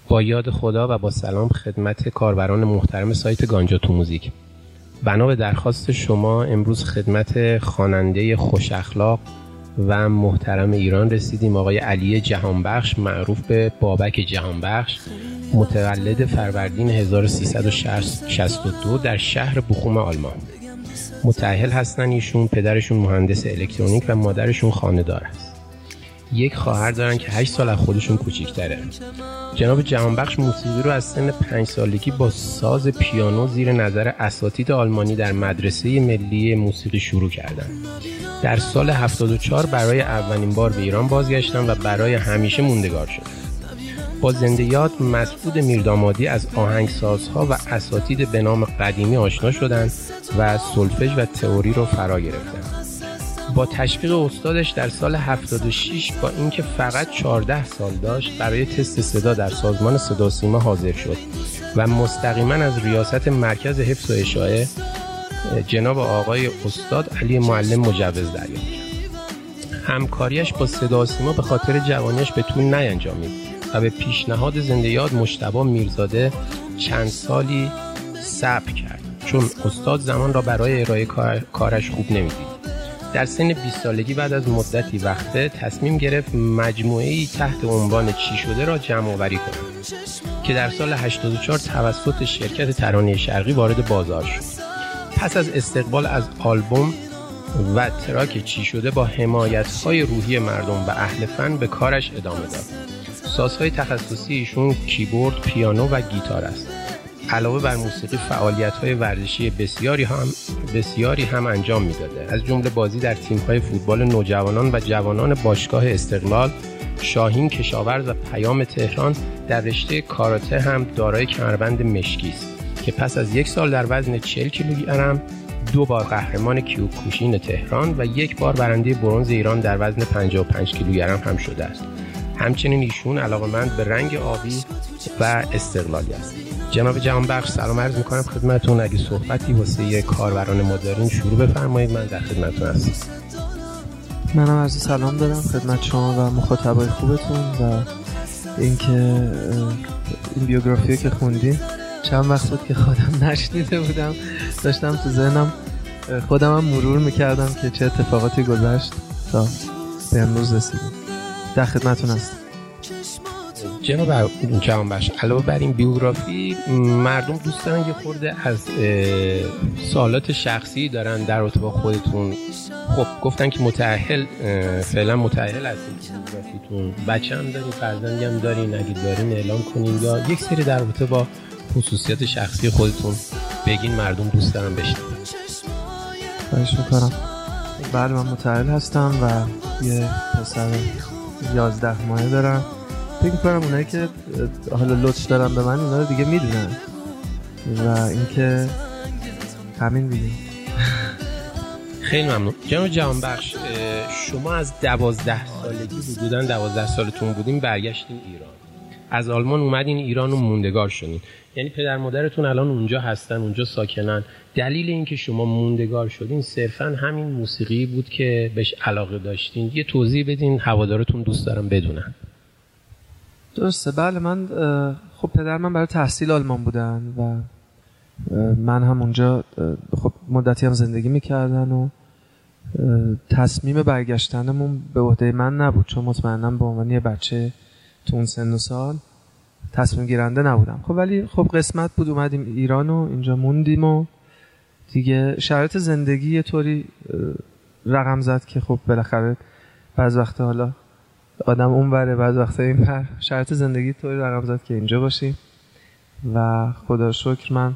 با یاد خدا و با سلام خدمت کاربران محترم سایت گانجا تو موزیک. بنا به درخواست شما امروز خدمت خواننده خوش اخلاق و محترم ایران رسیدیم، آقای علی جهانبخش معروف به بابک جهانبخش، متولد فروردین 1362 در شهر بوخوم آلمان. متأهل هستن ایشون، پدرشون مهندس الکترونیک و مادرشون خانه‌دار است. یک خواهر دارن که 8 سال از خودشون کوچیک‌تره. جناب جهانبخش موسیقی رو از سن 5 سالگی با ساز پیانو زیر نظر اساتید آلمانی در مدرسه ملی موسیقی شروع کردن. در سال 74 برای اولین بار به ایران بازگشتن و برای همیشه موندگار شدن. با زنده یاد مسعود میردامادی از آهنگسازها و اساتید به نام قدیمی آشنا شدند و سولفژ و تئوری رو فرا گرفتند. با تشویق استادش در سال 76 با اینکه فقط 14 سال داشت برای تست صدا در سازمان صدا و سیما حاضر شد و مستقیما از ریاست مرکز حفظ و اشاعه جناب آقای استاد علی معلم مجوز دریافت کرد. همکاریش با صدا و سیما به خاطر جوانیش به طول نینجامید و به پیشنهاد زنده یاد مجتبی میرزاده چند سالی صبر کرد، چون استاد زمان را برای ارائه کارش خوب نمیدید. در سن 20 سالگی بعد از مدتی وقته تصمیم گرفت مجموعه‌ای تحت عنوان چی شده را جمع آوری کند که در سال 84 توسط شرکت ترانه شرقی وارد بازار شد. پس از استقبال از آلبوم و تراک چی شده با حمایت‌های روحی مردم و اهل فن به کارش ادامه داد. سازهای تخصصی ایشون کیبورد، پیانو و گیتار است. علاوه بر موسیقی فعالیت‌های ورزشی بسیاری هم انجام می‌داده، از جمله بازی در تیم‌های فوتبال نوجوانان و جوانان باشگاه استقلال، شاهین کشاورز و پیام تهران. در رشته کاراته هم دارای کمربند مشکی است که پس از 1 سال در وزن 40 کیلوگرم 2 بار قهرمان کیوکوشین تهران و 1 بار برنده برنز ایران در وزن 55 کیلوگرم هم شده است. همچنین ایشون علاقه‌مند به رنگ آبی و استقلالی است. جناب جهانبخش سلام عرض می‌کنم خدمتتون. اگه صحبتی واسه کاربران ما دارین شروع بفرمایید، من در خدمتتون هستم. منم عرض سلام دارم خدمت شما و مخاطبای خوبتون و اینکه این بیوگرافی که خوندین چند وقت بود که خودم نشنیده بودم، داشتم تو ذهنم خودم هم مرور می‌کردم که چه اتفاقاتی گذشت تا به امروز رسیدیم. در خدمتتون هستم. جناب جهانبخش علاوه بر این بیوگرافی مردم دوست دارن یه خورده از سوالات شخصی دارن در رابطه با خودتون. خب گفتن که فعلا متأهل هستین بیوگرافیتون، بچه هم دارین، فرزندی هم دارین، اگه دارین اعلام کنین یا یک سری در رابطه با خصوصیات شخصی خودتون بگین، مردم دوست دارن بشنون. خواهش میکنم. بله من متأهل هستم و یه پسر 11 ماهه دارم. فکر می‌کنم اونایی که حالا لطف دارن به من اینا رو دیگه میدونن و اینکه همین دیگه. خیلی ممنون. جناب جهانبخش شما از 12 سالگی حدوداً 12 سالتون بودین برگشتین ایران، از آلمان اومدین ایران و موندگار شدین، یعنی پدر مادرتون الان اونجا هستن، اونجا ساکنن. دلیل اینکه شما موندگار شدین صرفاً همین موسیقی بود که بهش علاقه داشتین؟ یه توضیح بدین، هوادارتون دوست دارم بدونن. درسته، بله. من خب پدر من برای تحصیل آلمان بودن و من هم اونجا خب مدتی هم زندگی میکردن و تصمیم برگشتنمون به عهده من نبود، چون مطمئناً به عنوان یه بچه تو اون سن و سال تصمیم گیرنده نبودم. خب ولی خب قسمت بود، اومدیم ایران و اینجا موندیم و دیگه شرایط زندگی یه طوری رقم زد که خب بالاخره بعض وقت حالا آدم اون بره، بعض وقتا این بر، شرط زندگی طوری رقم زد که اینجا باشیم و خدا رو شکر من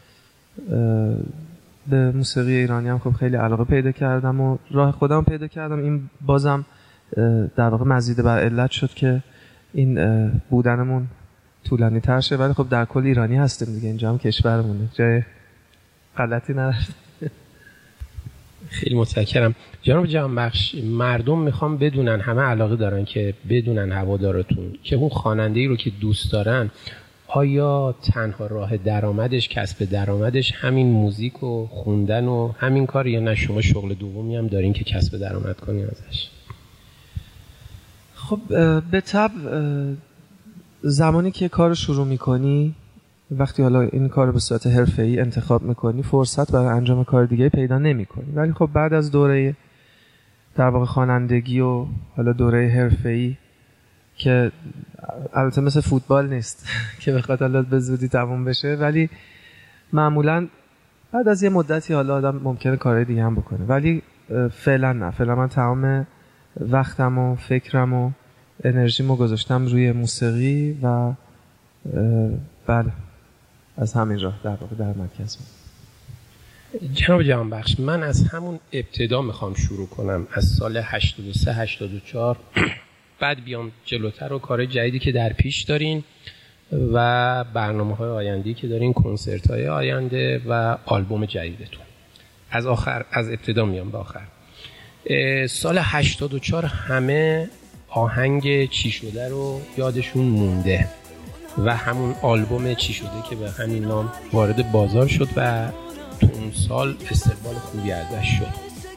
به موسیقی ایرانی هم خب خیلی علاقه پیدا کردم و راه خودم پیدا کردم. این بازم در واقع مزید بر علت شد که این بودنمون طولانی تر شه، ولی خب در کل ایرانی هستیم دیگه، اینجا هم کشورمونه، جای غلطی نداشت. خیلی متشکرم. جناب جهانبخش مردم میخوام بدونن، همه علاقه دارن که بدونن هوادارتون که اون خواننده‌ای رو که دوست دارن آیا تنها راه درآمدش، کسب درآمدش همین موزیک و خوندن و همین کار، یا نه شما شغل دومی هم دارین که کسب درآمد کنین ازش؟ خب به طبع زمانی که کار شروع میکنی، وقتی حالا این کار به صورت حرفه‌ای انتخاب میکنی، فرصت برای انجام کار دیگه پیدا نمیکنی. ولی خب بعد از دوره در واقع خوانندگی و حالا دوره حرفه‌ای که البته مثل فوتبال نیست که بخواد حالا به زودی تموم بشه، ولی معمولا بعد از یه مدتی حالا آدم ممکنه کارهای دیگه هم بکنه، ولی فعلا نه. فعلا من تمام وقتم و فکرم و انرژیمو گذاشتم روی موسیقی و بله از همین راه در واقع در مرکز. جناب جهانبخش، من از همون ابتدا میخوام شروع کنم، از سال 83 84 بعد بیام جلوتر و کار جدیدی که در پیش دارین و برنامه‌های آینده‌ای که دارین، کنسرت‌های آینده و آلبوم جدیدتون. از ابتدا میام به آخر. سال 84 همه آهنگ چی شده رو یادشون مونده و همون آلبوم چی شده که به همین نام وارد بازار شد و تو اون سال استقبال خوبی ازش شد.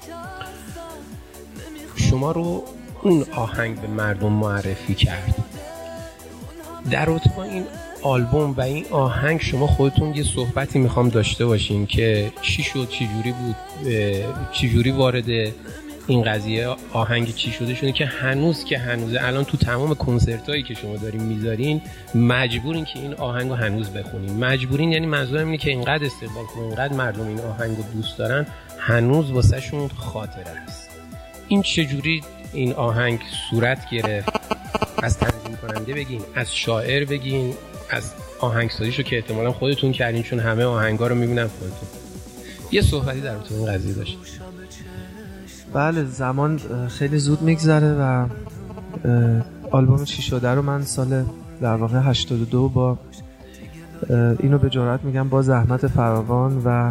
شما رو اون آهنگ به مردم معرفی کرد. در رابطه با این آلبوم و این آهنگ شما خودتون یه صحبتی میخوام داشته باشین که چی شد، چی جوری بود، چی جوری وارد این قضیه آهنگ چی شده شده که هنوز الان تو تمام کنسرتایی که شما دارین میذارین مجبورین که این آهنگو هنوز بخونین. مجبورین یعنی منظورم اینه که اینقدر استقبال کنین، اینقدر مردم این آهنگو دوست دارن، هنوز واسه شون خاطره است. این چجوری این آهنگ صورت گرفت؟ از تنظیم کننده بگین، از شاعر بگین، از آهنگسازیشو که احتمالاً خودتون کردین چون همه آهنگا رو میبینم خودتون. یه صحبتی در رابطه این قضیه داشتین. بله، زمان خیلی زود میگذره و آلبوم چی شده رو من سال در واقع 82 با اینو به جرئت میگم با زحمت فراوان و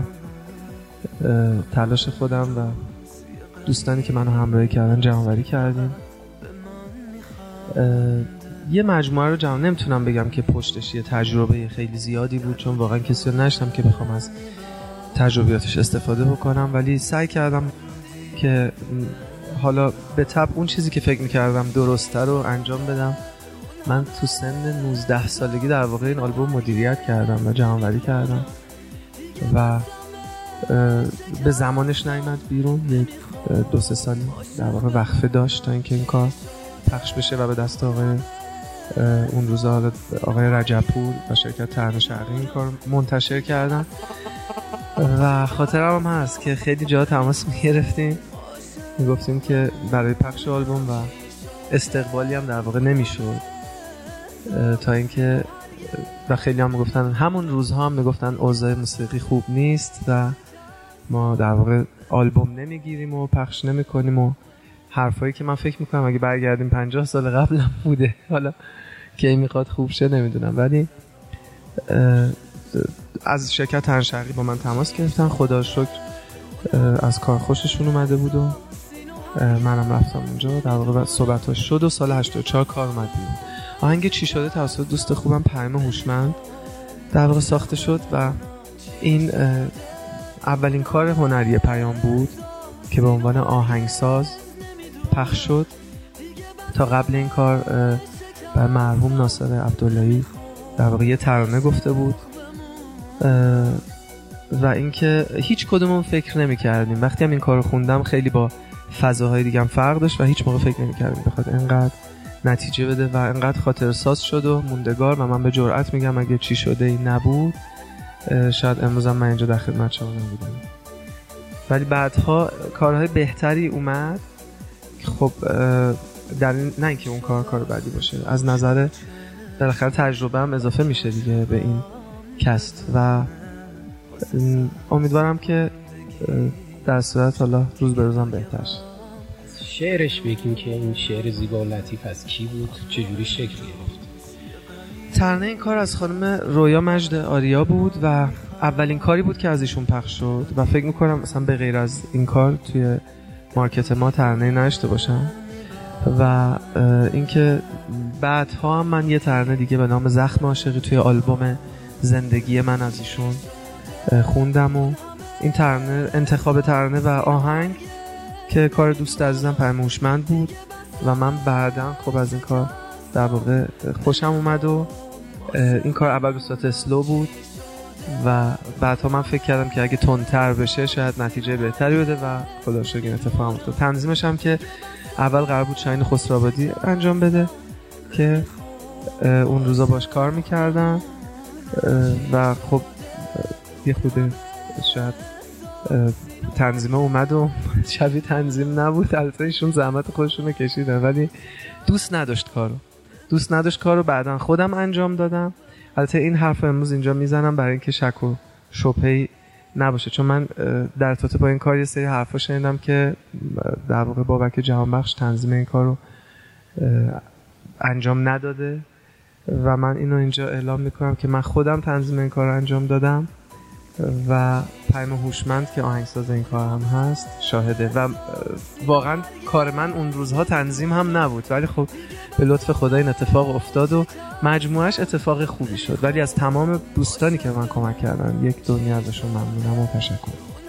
تلاش خودم و دوستانی که منو همراهی کردن جمع‌آوری کردیم. یه مجموعه رو نمیتونم بگم که پشتش یه تجربه خیلی زیادی بود، چون واقعا کسی رو نشتم که بخوام از تجربیاتش استفاده بکنم، ولی سعی کردم که حالا به طبع اون چیزی که فکر میکردم درسته رو انجام بدم. من تو سن 19 سالگی در واقع این آلبوم مدیریت کردم و جمع‌آوری کردم و به زمانش نیامد بیرون. یک 2-3 سالی در واقع وقفه داشت تا اینکه این کار پخش بشه و به دست آقای اون روزا آقای رجبپور و شرکت ترانه شرقی این کار منتشر کردن و خاطرم هم هست که خیلی جا تماس میگرفتیم، میگفتیم که برای پخش آلبوم و استقبالی هم در واقع نمیشد، تا اینکه و خیلی هم میگفتن، همون روزها هم میگفتن اوضاع موسیقی خوب نیست و ما در واقع آلبوم نمیگیریم و پخش نمیکنیم و حرفایی که من فکر میکنم اگه برگردیم 50 سال قبلم بوده، حالا کی میخواد خوب شه نمیدونم. ولی از شرکت ترانه شرقی با من تماس گرفتن، خدا شکر از کار خوششون اومده بود و منم رفتم اونجا، در واقع صحبتاش شد و سال 84 کار اومد بیرون. آهنگ چی شده توسط دوست خوبم پیام هوشمند در واقع ساخته شد و این اولین کار هنری پیام بود که به عنوان آهنگساز پخش شد. تا قبل این کار بر مرحوم ناصر عبداللهی در واقع یه ترانه گفته بود و اینکه هیچ کدومون فکر نمی کردیم، وقتی هم این کار رو خوندم خیلی با فضاهای دیگه هم فرق داشت و هیچ موقع فکر نمی کردیم بخواد اینقدر نتیجه بده و اینقدر خاطر ساز شد و موندگار. و من به جرئت میگم اگه چی شده این نبود شاید امروز هم من اینجا در خدمت شما نبودم. ولی بعدها کارهای بهتری اومد. خب در نه اینکه اون کار بعدی باشه، از نظر بالاخره تجربه هم اضافه میشه دیگه به این کست و امیدوارم که در صورت حالا روز به روزم بهتر شه. شعرش بگیم که این شعر زیبا و لطیف از کی بود، چجوری شکل گرفت؟ ترانه این کار از خانم رویا مجد آریا بود و اولین کاری بود که از ایشون پخش شد و فکر میکنم مثلا به غیر از این کار توی مارکت ما ترانه نشته باشم. و اینکه بعدها هم من یه ترانه دیگه به نام زخم عاشقی توی آلبوم زندگی من از ایشون خوندم و این ترانه، انتخاب ترانه و آهنگ که کار دوست عزیزم پیام هوشمند بود و من بعداً خب از این کار در واقع خوشم اومد و این کار اول به صورت اسلو بود و بعدها من فکر کردم که اگه تندتر بشه شاید نتیجه بهتری بده و خدا شکر این اتفاق افتاد. تنظیمش هم که اول قرار بود شاهین خسروآبادی انجام بده که اون روزا باش کار میکردم و خب یه خود شاید تنظیم اومد و شبیه تنظیم نبود. البته ایشون زحمت خودشونو کشیدن ولی دوست نداشت کارو بعدن خودم انجام دادم. البته این حرف امروز اینجا میزنم برای اینکه شک و شبهه‌ای نباشه، چون من در ارتباط با این کار یه سری حرفا شنیدم که در واقع بابک جهانبخش تنظیم این کارو انجام نداده و من اینو اینجا اعلام میکنم که من خودم تنظیم این کار رو انجام دادم و پیام هوشمند که آهنگساز این کار هم هست شاهده و واقعا کار من اون روزها تنظیم هم نبود ولی خب به لطف خدا این اتفاق افتاد و مجموعش اتفاق خوبی شد. ولی از تمام دوستانی که من کمک کردن یک دنیا ازشون ممنونم و تشکر.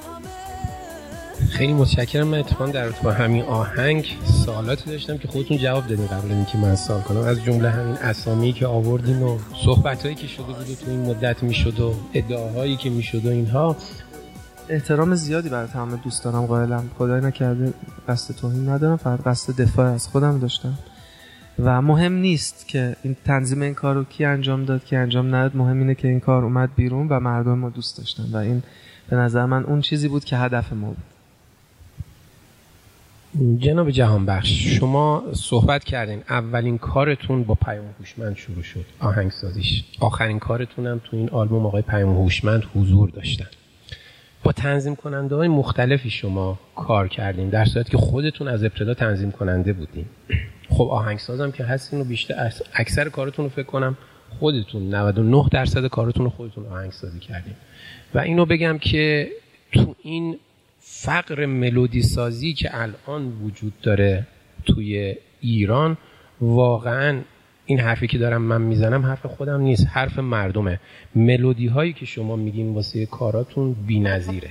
خیلی متشکرم. من اتفاقا در رابطه با همین آهنگ سوالاتی داشتم که خودتون جواب دادین قبل اینکه من سوال کنم، از جمله همین اسامی که آوردین و صحبتایی که شده بود تو این مدت میشد و ادعاهایی که میشد و اینها. احترام زیادی برای تمام دوستانم قائلم، خدای نکرده قصد توهین ندارم، فقط قصد دفاع از خودم داشتم و مهم نیست که این تنظیم این کارو کی انجام داد کی انجام نداد، مهم اینه که این کار اومد بیرون و مردم ما دوست داشتن و این به نظر من اون چیزی بود که هدف ما بود. جناب جهانبخش، شما صحبت کردین اولین کارتون با پیام هوشمند شروع شد، آهنگسازیش. آخرین کارتون هم تو این آلبوم آقای پیام هوشمند حضور داشتن. با تنظیم کننده های مختلفی شما کار کردین در صورتی که خودتون از ابتدا تنظیم کننده بودین. خب آهنگسازم که هستین و بیشتر اکثر کارتون رو فکر کنم خودتون 99% کارتون رو خودتون آهنگسازی کردین و اینو بگم که تو این فقر ملودی سازی که الان وجود داره توی ایران، واقعا این حرفی که دارم من میزنم حرف خودم نیست، حرف مردمه. ملودی هایی که شما میگین واسه کاراتون بی‌نظیره،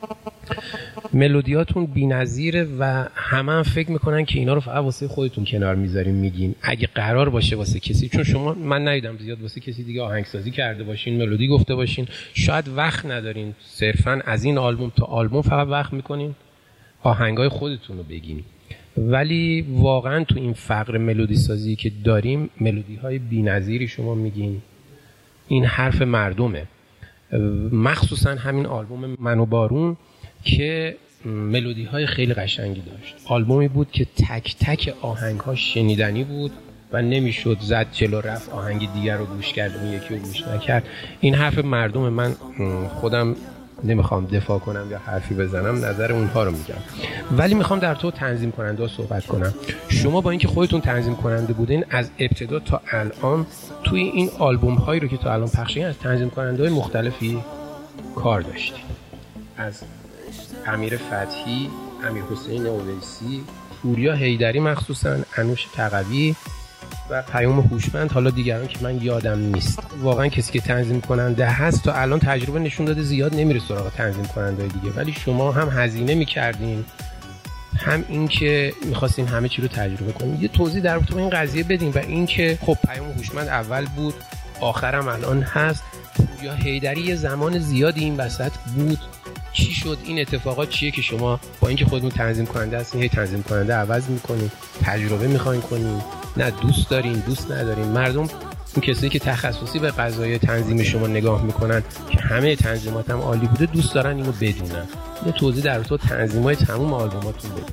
ملودیاتون بی‌نظیره و همه فکر میکنن که اینا رو فقط واسه خودتون کنار میذارین میگین. اگه قرار باشه واسه کسی، چون شما من ندیدم زیاد واسه کسی دیگه آهنگسازی کرده باشین، ملودی گفته باشین، شاید وقت ندارین، صرفا از این آلبوم تا آلبوم فقط وقت میکنین آهنگای خودتون رو بگین. ولی واقعا تو این فقر ملودی سازی که داریم ملودی های بی‌نظیری شما میگین. این حرف مردمه، مخصوصا همین آلبوم من و بارون که ملودی های خیلی قشنگی داشت. آلبومی بود که تک تک آهنگ ها شنیدنی بود و نمیشد زد جلو رفت آهنگ دیگر رو گوش کرد اون یکی رو گوش نکرد. این حرف مردم. من خودم نمیخوام دفاع کنم یا حرفی بزنم، نظر اونها رو میگم، ولی میخوام در تو تنظیم کننده ها صحبت کنم. شما با اینکه خودتون تنظیم کننده بودین از ابتدا تا الان توی این آلبوم هایی رو که تا الان پخش شدن از تنظیم کننده های مختلفی کار داشتین، از امیر فتحی، امیر حسین اویسی، پوریا حیدری، مخصوصا انوش تقوی و پیام هوشمند، حالا دیگران که من یادم نیست. واقعا کسی که تنظیم کننده هست تا الان تجربه نشون داده زیاد نمیره سراغ تنظیم کننده دیگه، ولی شما هم هزینه میکردین هم این که میخواستین همه چی رو تجربه کنین. یه توضیح در رابطه با این قضیه بدین و این که خب پیام هوشمند اول بود آخرم الان هست، پوریا حیدری یه زمان زیادی این وسط بود، چی شد؟ این اتفاقات چیه که شما با اینکه خودتون تنظیم کننده هستین هی تنظیم کننده عوض میکنین، تجربه میخواین کنین، نه دوست دارین دوست ندارین؟ مردم اون کسایی که تخصصی به قضایای تنظیم شما نگاه میکنن که همه تنظیمات هم عالی بوده دوست دارن اینو بدونن. یه توضیح در رابطه با تنظیمای تمام آلبوماتون بدین.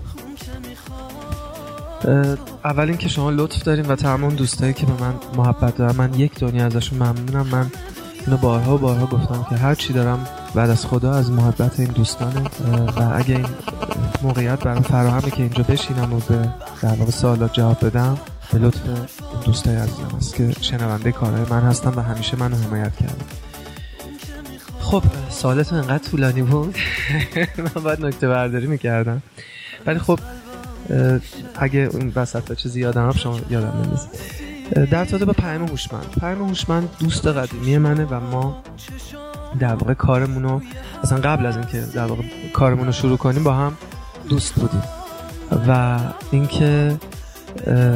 اول اینکه شما لطف دارین و تمام دوستایی که به من محبت دارن من یک دنیا ازشون ممنونم. من اینو بارها گفتم که هر چی دارم بعد از خدا از محبت این دوستانه و اگه این موقعیت برام فراهمه که اینجا بشینم و به در واقع سوالات جواب بدم به لطف دوستای عزیزم است که شنونده کارهای من هستن و همیشه منو حمایت کردن. خب سوالتون انقدر طولانی بود من باید نکته برداری میکردم، ولی خب اگه اون وسط چیزی یادم رفت شما یادم نمیاد. در ارتباط با پیام هوشمند دوست قدیمی منه و ما در واقع کارمونو اصلا قبل از اینکه در واقع کارمونو شروع کنیم با هم دوست بودیم و اینکه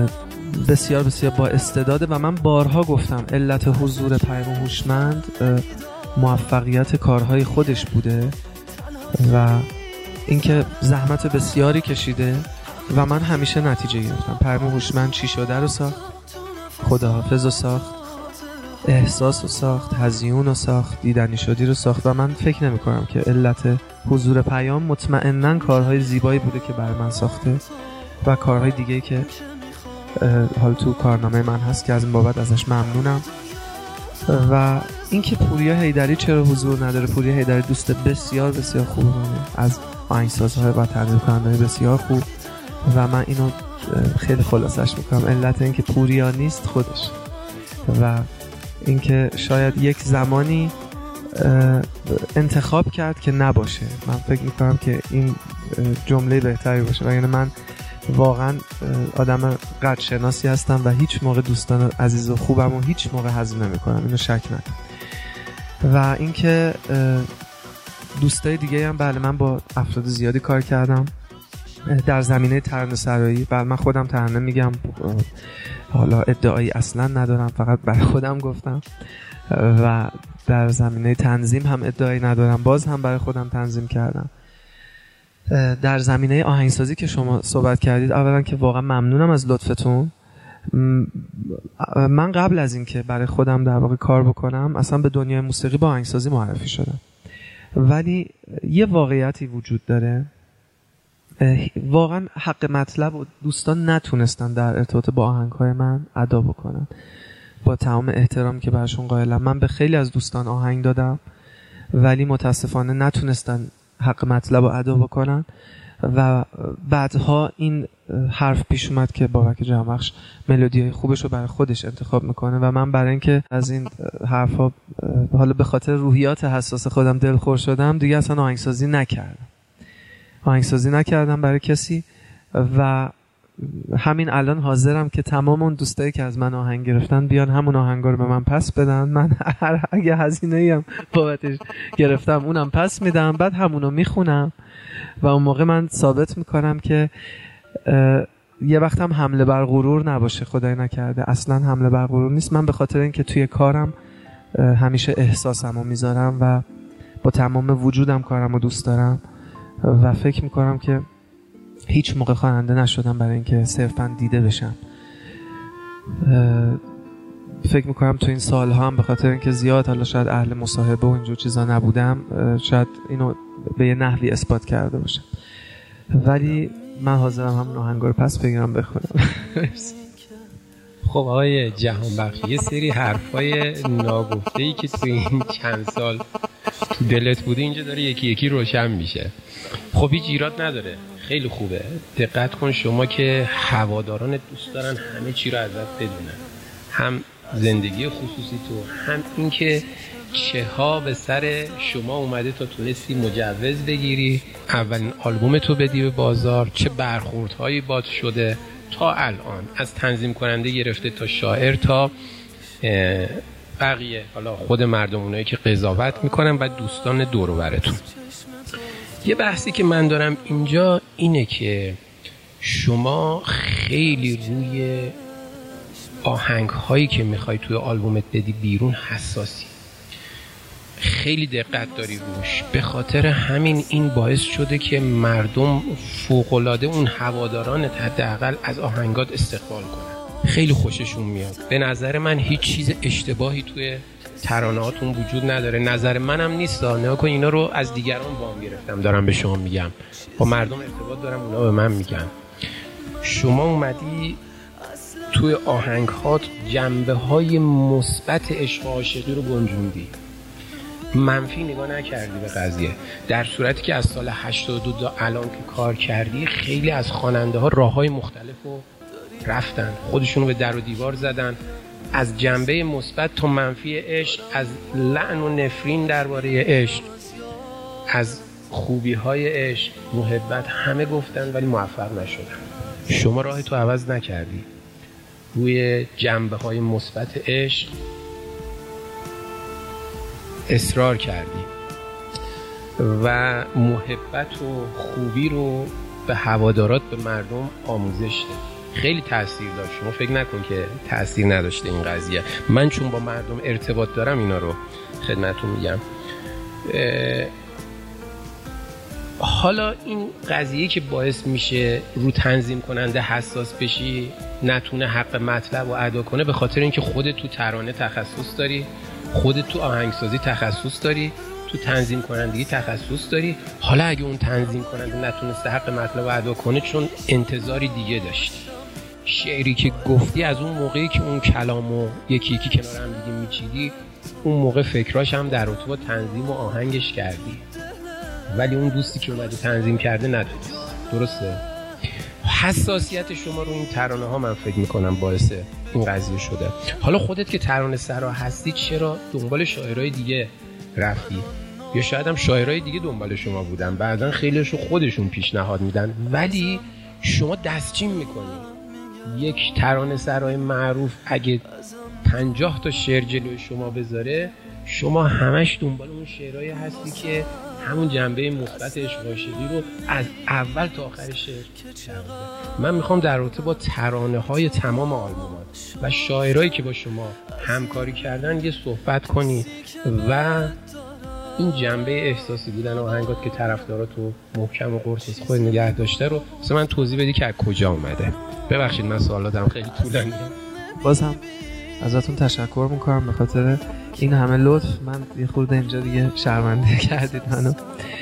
بسیار بسیار با استعداده و من بارها گفتم علت حضور پیام هوشمند موفقیت کارهای خودش بوده و اینکه زحمت بسیاری کشیده و من همیشه نتیجه گرفتم. پیام هوشمند چی شده رو ساخت، خداحافظ رو ساخت، احساس رو ساخت، هزیون رو ساخت، دیدنی شدی رو ساخت و من فکر نمی کنم که علت حضور پیام مطمئناً کارهای زیبایی بوده که برای من ساخته و کارهای دیگه‌ای که حال تو کارنامه من هست که از این بابت ازش ممنونم. و اینکه پوریا حیدری چرا حضور نداره، پوریا حیدری دوست بسیار بسیار خوب منه، از آهنگسازهای و تنظیم کننده‌های بسیار خوب و من اینو خیلی خلاصش میکنم. علت اینکه پوریا نیست خودش و اینکه شاید یک زمانی انتخاب کرد که نباشه. من فکر میکنم که این جمله بهتری باشه و یعنی من واقعا آدم قدرشناسی هستم و هیچ موقع دوستان عزیز و خوبم و هیچ موقع حذف نمی‌کنم، اینو شک نکن. و اینکه دوستای دیگه هم بله من با افراد زیادی کار کردم در زمینه ترانه‌سرایی. بله من خودم ترانه میگم، حالا ادعایی اصلا ندارم، فقط برای خودم گفتم و در زمینه تنظیم هم ادعایی ندارم، باز هم برای خودم تنظیم کردم. در زمینه آهنگسازی که شما صحبت کردید، اولا که واقعا ممنونم از لطفتون. من قبل از این که برای خودم در واقع کار بکنم اصلا به دنیای موسیقی با آهنگسازی معرفی شدم، ولی یه واقعیتی وجود داره، واقعا حق مطلب و دوستان نتونستن در ارتباط با آهنگ‌های من ادا بکنن. با تمام احترامی که براشون قائلم، من به خیلی از دوستان آهنگ دادم ولی متاسفانه نتونستن حق مطلب رو ادا بکنن و بعدها این حرف پیش اومد که بابک جهانبخش ملودیای خوبش رو برای خودش انتخاب میکنه و من برای اینکه از این حرفا حالا به خاطر روحیات حساس خودم دلخور شدم دیگه اصلا آهنگسازی نکردم برای کسی و همین الان حاضرم که تمام اون دوستایی که از من آهنگ گرفتن بیان همون آهنگا رو به من پس بدن. من اگه هزینه‌ای هم بابتش گرفتم اونم پس میدم، بعد همونو میخونم و اون موقع من ثابت میکنم که یه وقت هم حمله بر غرور نباشه، خدای نکرده اصلا حمله بر غرور نیست. من به خاطر اینکه توی کارم همیشه احساسمو میذارم و با تمام وجودم کارمو دوست دارم و فکر میکنم که هیچ موقع خواننده نشدم برای اینکه صرفاً دیده بشم. فکر میکنم تو این سالها هم به خاطر اینکه زیاد حالا شاید اهل مصاحبه و اینجور چیزا نبودم شاید اینو به یه نحوی اثبات کرده باشم، ولی من حاضرم همون آهنگا رو پس بگیرم بخونم. خب آقای جهانبخش، یه سری حرفای ناگفته‌ای که تو این چند سال تو دلت بوده اینجا داره یکی یکی روشن میشه. خب هیچ ایراد نداره، خیلی خوبه. دقت کن شما که هواداران دوست دارن همه چی رو ازت بدونن، هم زندگی خصوصی تو، هم این که چه ها به سر شما اومده تا تونستی مجوز بگیری، اولین آلبوم تو بدی به بازار، چه برخوردهایی باد شده تا الان، از تنظیم کننده گرفته تا شاعر تا بقیه، حالا خود مردم اونایی که قضاوت میکنن و دوستان دور و برتون. یه بحثی که من دارم اینجا اینه که شما خیلی روی آهنگ هایی که میخوای توی آلبومت بدی بیرون حساسی، خیلی دقت داری روش. به خاطر همین این باعث شده که مردم فوق‌العاده اون هوادارانت حداقل از آهنگات استقبال کنن، خیلی خوششون میاد. به نظر من هیچ چیز اشتباهی توی ترانه‌هاتون وجود نداره، نظر منم نیست، نگاه کن اینا رو از دیگران وام گرفتم دارم به شما میگم، با مردم ارتباط دارم اونا به من میگن. شما اومدی توی آهنگ‌هات جنبه‌های مثبت عشق و عاشقی رو گنجوندی، منفی نگاه نکردی به قضیه، در صورتی که از سال 82 تا الان که کار کردی خیلی از خواننده‌ها راه‌های مختلف رو رفتن، خودشونو به در و دیوار زدن، از جنبه مثبت تا منفی عشق، از لعن و نفرین درباره عشق، از خوبی‌های عشق، محبت، همه گفتن ولی موفق نشدن. شما راه تو عوض نکردی، روی جنبه‌های مثبت عشق اصرار کردی و محبت و خوبی رو به هوادارات، به مردم آموزش دادی. خیلی تاثیر داشت. شما فکر نکن که تاثیر نداشته این قضیه. من چون با مردم ارتباط دارم اینا رو خدمتتون میگم. حالا این قضیه که باعث میشه رو تنظیم کننده حساس بشی، نتونه حق مطلب رو ادا کنه، به خاطر اینکه خودت تو ترانه تخصص داری، خودت تو آهنگسازی تخصص داری، تو تنظیم کنندگی تخصص داری. حالا اگه اون تنظیم کننده نتونسته حق مطلب رو ادا کنه چون انتظاری دیگه داشتی، شعری که گفتی از اون موقعی که اون کلامو یکی یکی کنار هم دیگه میچیدی، اون موقع فکراش هم در رابطه با تنظیم و آهنگش کردی، ولی اون دوستی که اومده تنظیم کرده ندونست. درسته؟ حساسیت شما رو این ترانه ها من فکر میکنم باعث این قضیه شده. حالا خودت که ترانه سرا هستی چرا دنبال شاعرای دیگه رفتی؟ یا شاید هم شاعرای دیگه دنبال شما بودن، بعدن خیلیشو خودشون پیشنهاد میدن، ولی شما دستچین میکنی. یک ترانه سرای معروف اگه 50 تا شعر جلوی شما بذاره، شما همش دنبال اون شعرهایی هستی که همون جنبه مثبت عشق و عاشقی رو از اول تا آخر شعر شنیده. من میخوام در رابطه با ترانه‌های تمام آلبومات و شاعرایی که با شما همکاری کردن یه صحبت کنی و این جنبه احساسی بودن آهنگات که طرفداراتو محکم و قرص از خود نگه داشته رو مثلا من توضیح بدی که از کجا اومده. ببخشید من سوالاتم خیلی طولانیه. باز هم ازتون تشکر میکنم به خاطر این همه لطف. من یه خورده اینجا دیگه شرمنده کردید منو.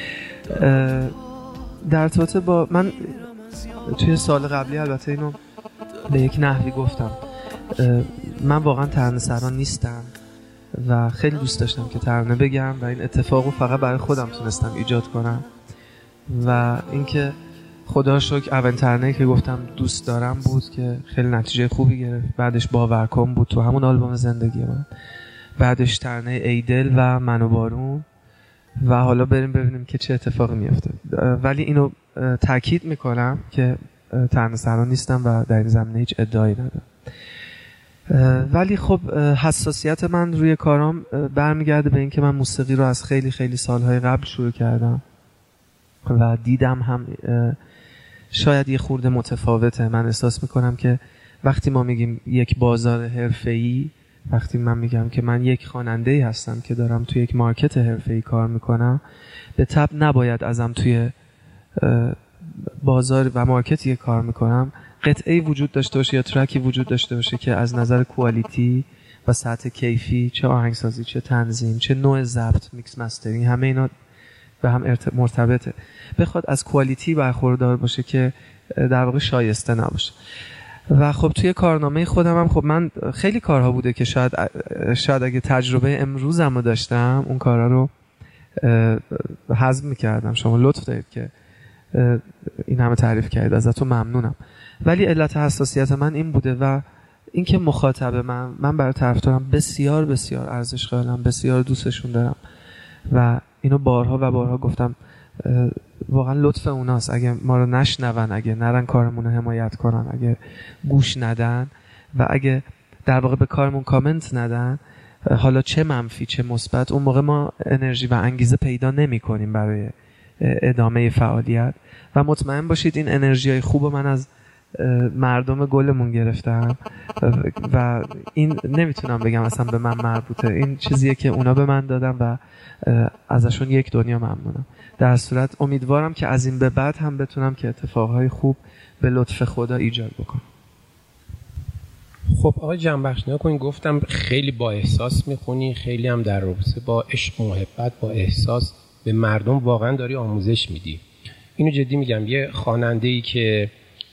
در ارتباط با من توی سال قبلی البته اینو به یک نحوی گفتم، من واقعا ترانه سرا نیستم و خیلی دوست داشتم که ترانه بگم و این اتفاقو فقط برای خودم تونستم ایجاد کنم و اینکه خدا شکر اولین ترانه‌ای که گفتم دوست دارم بود که خیلی نتیجه خوبی گرفت. بعدش باور کن بود تو همون آلبوم زندگی من، بعدش ترانه ای دل و من و بارون و حالا بریم ببینیم که چه اتفاقی میفته. ولی اینو تاکید میکنم که ترانه سرا نیستم و در این زمینه هیچ ادعایی ندارم. ولی خب حساسیت من روی کارام برمیگرده به این که من موسیقی رو از خیلی خیلی سالهای قبل شروع کردم و دیدم هم شاید یه خورده متفاوته. من احساس میکنم که وقتی ما میگیم یک بازار حرفه‌ای، وقتی من میگم که من یک خواننده‌ای هستم که دارم توی یک مارکت حرفه‌ای کار میکنم، به طبع نباید ازم توی بازار و مارکتی کار میکنم قطعه‌ای وجود داشته باشه یا ترکی وجود داشته باشه که از نظر کوالیتی و سطح کیفی، چه آهنگسازی، چه تنظیم، چه نوع ضبط، میکس مسترینگ، همه اینا به هم مرتبطه، بخواد از کوالیتی برخوردار باشه که در واقع شایسته نباشه. و خب توی کارنامه خودم هم خب من خیلی کارها بوده که شاید اگه تجربه امروزم رو داشتم اون کارها رو حذف می‌کردم. شما لطف دارید که این همه تعریف کردید، ازتون ممنونم. ولی علت حساسیت من این بوده و اینکه مخاطب من برای طرفدارم بسیار بسیار ارزش قائلم، بسیار دوستشون دارم و اینو بارها و بارها گفتم. واقعا لطف اوناست اگه ما رو نشنون، اگه نرن کارمون رو حمایت کنن، اگه گوش ندن و اگه در واقع به کارمون کامنت ندن، حالا چه منفی چه مثبت، اون موقع ما انرژی و انگیزه پیدا نمی کنیم برای ادامه فعالیت. و مطمئن باشید این انرژیای خوب من از مردم گلمون گرفتم و این نمیتونم بگم اصلا به من مربوطه، این چیزیه که اونا به من دادن و ازشون یک دنیا ممنونم. در صورت امیدوارم که از این به بعد هم بتونم که اتفاقهای خوب به لطف خدا ایجاد بکنم. خب آقای جنبخش نیا کنین، گفتم خیلی با احساس میخونی، خیلی هم در رابطه با عشق و محبت با احساس به مردم واقعا داری آموزش میدی. اینو جدی میگم، یه خواننده‌ای که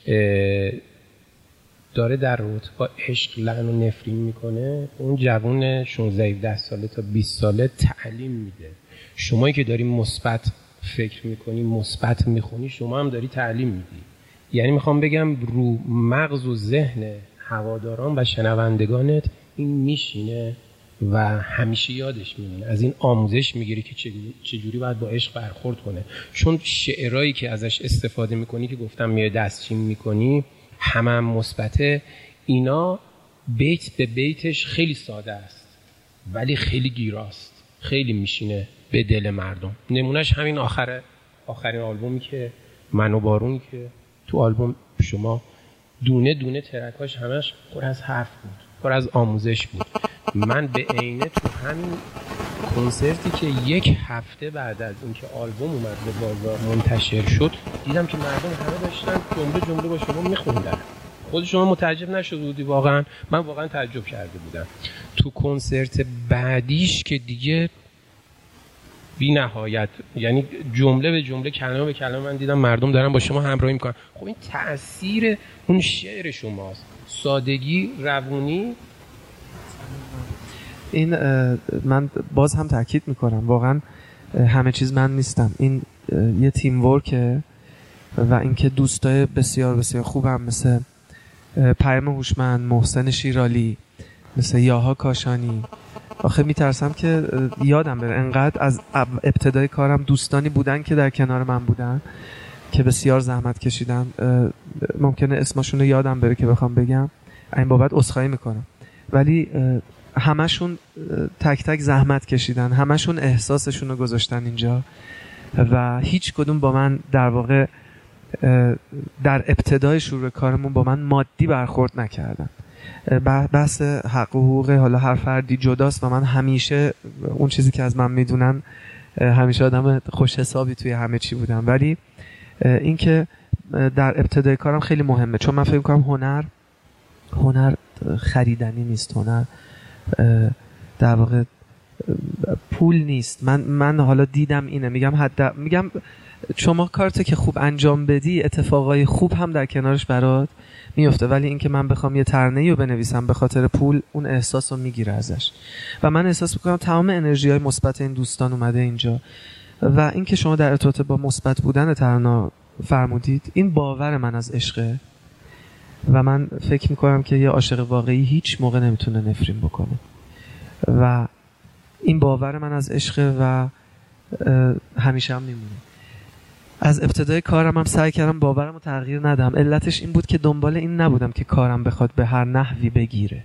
داره در رابطه با عشق لعن و نفرین میکنه، اون جوون 16-17 ساله تا 20 ساله تعلیم میده. شمایی که داری مثبت فکر میکنی، مثبت میخونی، شما هم داری تعلیم میدی. یعنی میخوام بگم رو مغز و ذهن هواداران و شنوندگانت این میشینه و همیشه یادش میمونه. از این آموزش میگیری که چجوری باید با عشق برخورد کنه. چون شعرهایی که ازش استفاده میکنی که گفتم میای دستچین میکنی هم مثبته، اینا بیت به بیتش خیلی ساده است ولی خیلی گیراست، خیلی میشینه به دل مردم. نمونهش همین آخرین آلبومی که من و بارون که تو آلبوم شما دونه دونه ترکاش همش پر از حرف بود، پر از آموزش بود. من به عینه تو همین کنسرتی که 1 هفته بعد از اینکه آلبوم اومد به بازار منتشر شد دیدم که مردم همه داشتن جمله جمله با شما میخوندن. خود شما متعجب نشده بودی؟ واقعا من واقعا تعجب کرده بودم. تو کنسرت بعدیش که دیگه بی نهایت، یعنی جمله به جمله کلمه به کلمه من دیدم مردم دارن با شما همراهی میکنن. خب این تأثیر اون شعر شماست، سادگی، روونی. این من باز هم تاکید میکنم واقعا همه چیز من نیستم، این یه تیم ورکه و اینکه دوستای بسیار بسیار خوبم مثل پیام هوشمند، محسن شیرالی، مثل یاها کاشانی. آخه میترسم که یادم بره، انقدر از ابتدای کارم دوستانی بودن که در کنار من بودن که بسیار زحمت کشیدن. ممکنه اسمشون رو یادم بره که بخوام بگم، این بابت عذرخواهی میکنم، ولی همشون تک تک زحمت کشیدن، همشون احساسشون رو گذاشتن اینجا و هیچ کدوم با من در واقع در ابتدای شروع کارمون با من مادی برخورد نکردن. بحث حق و حقوق حالا هر فردی جداست و من همیشه اون چیزی که از من میدونن، همیشه آدم خوش حسابی توی همه چی بودم، ولی این که در ابتدای کارم خیلی مهمه، چون من فکر می‌کنم هنر خریدنی نیست، هنر در واقع پول نیست. من حالا دیدم اینه، میگم شما کارت که خوب انجام بدی اتفاقای خوب هم در کنارش برات میفته، ولی اینکه من بخوام یه ترانه‌ای رو بنویسم به خاطر پول، اون احساس رو میگیره ازش و من احساس میکنم تمام انرژی‌های مثبت این دوستان اومده اینجا و اینکه شما در ارتباط با مثبت بودن ترانه فرمودید، این باور من از عشقه و من فکر میکنم که یه عاشق واقعی هیچ موقع نمیتونه نفرین بکنه و این باور من از عشقه و همیشه هم میمونه. از ابتدای کارم هم سعی کردم باورم رو تغییر ندم. علتش این بود که دنبال این نبودم که کارم بخواد به هر نحوی بگیره،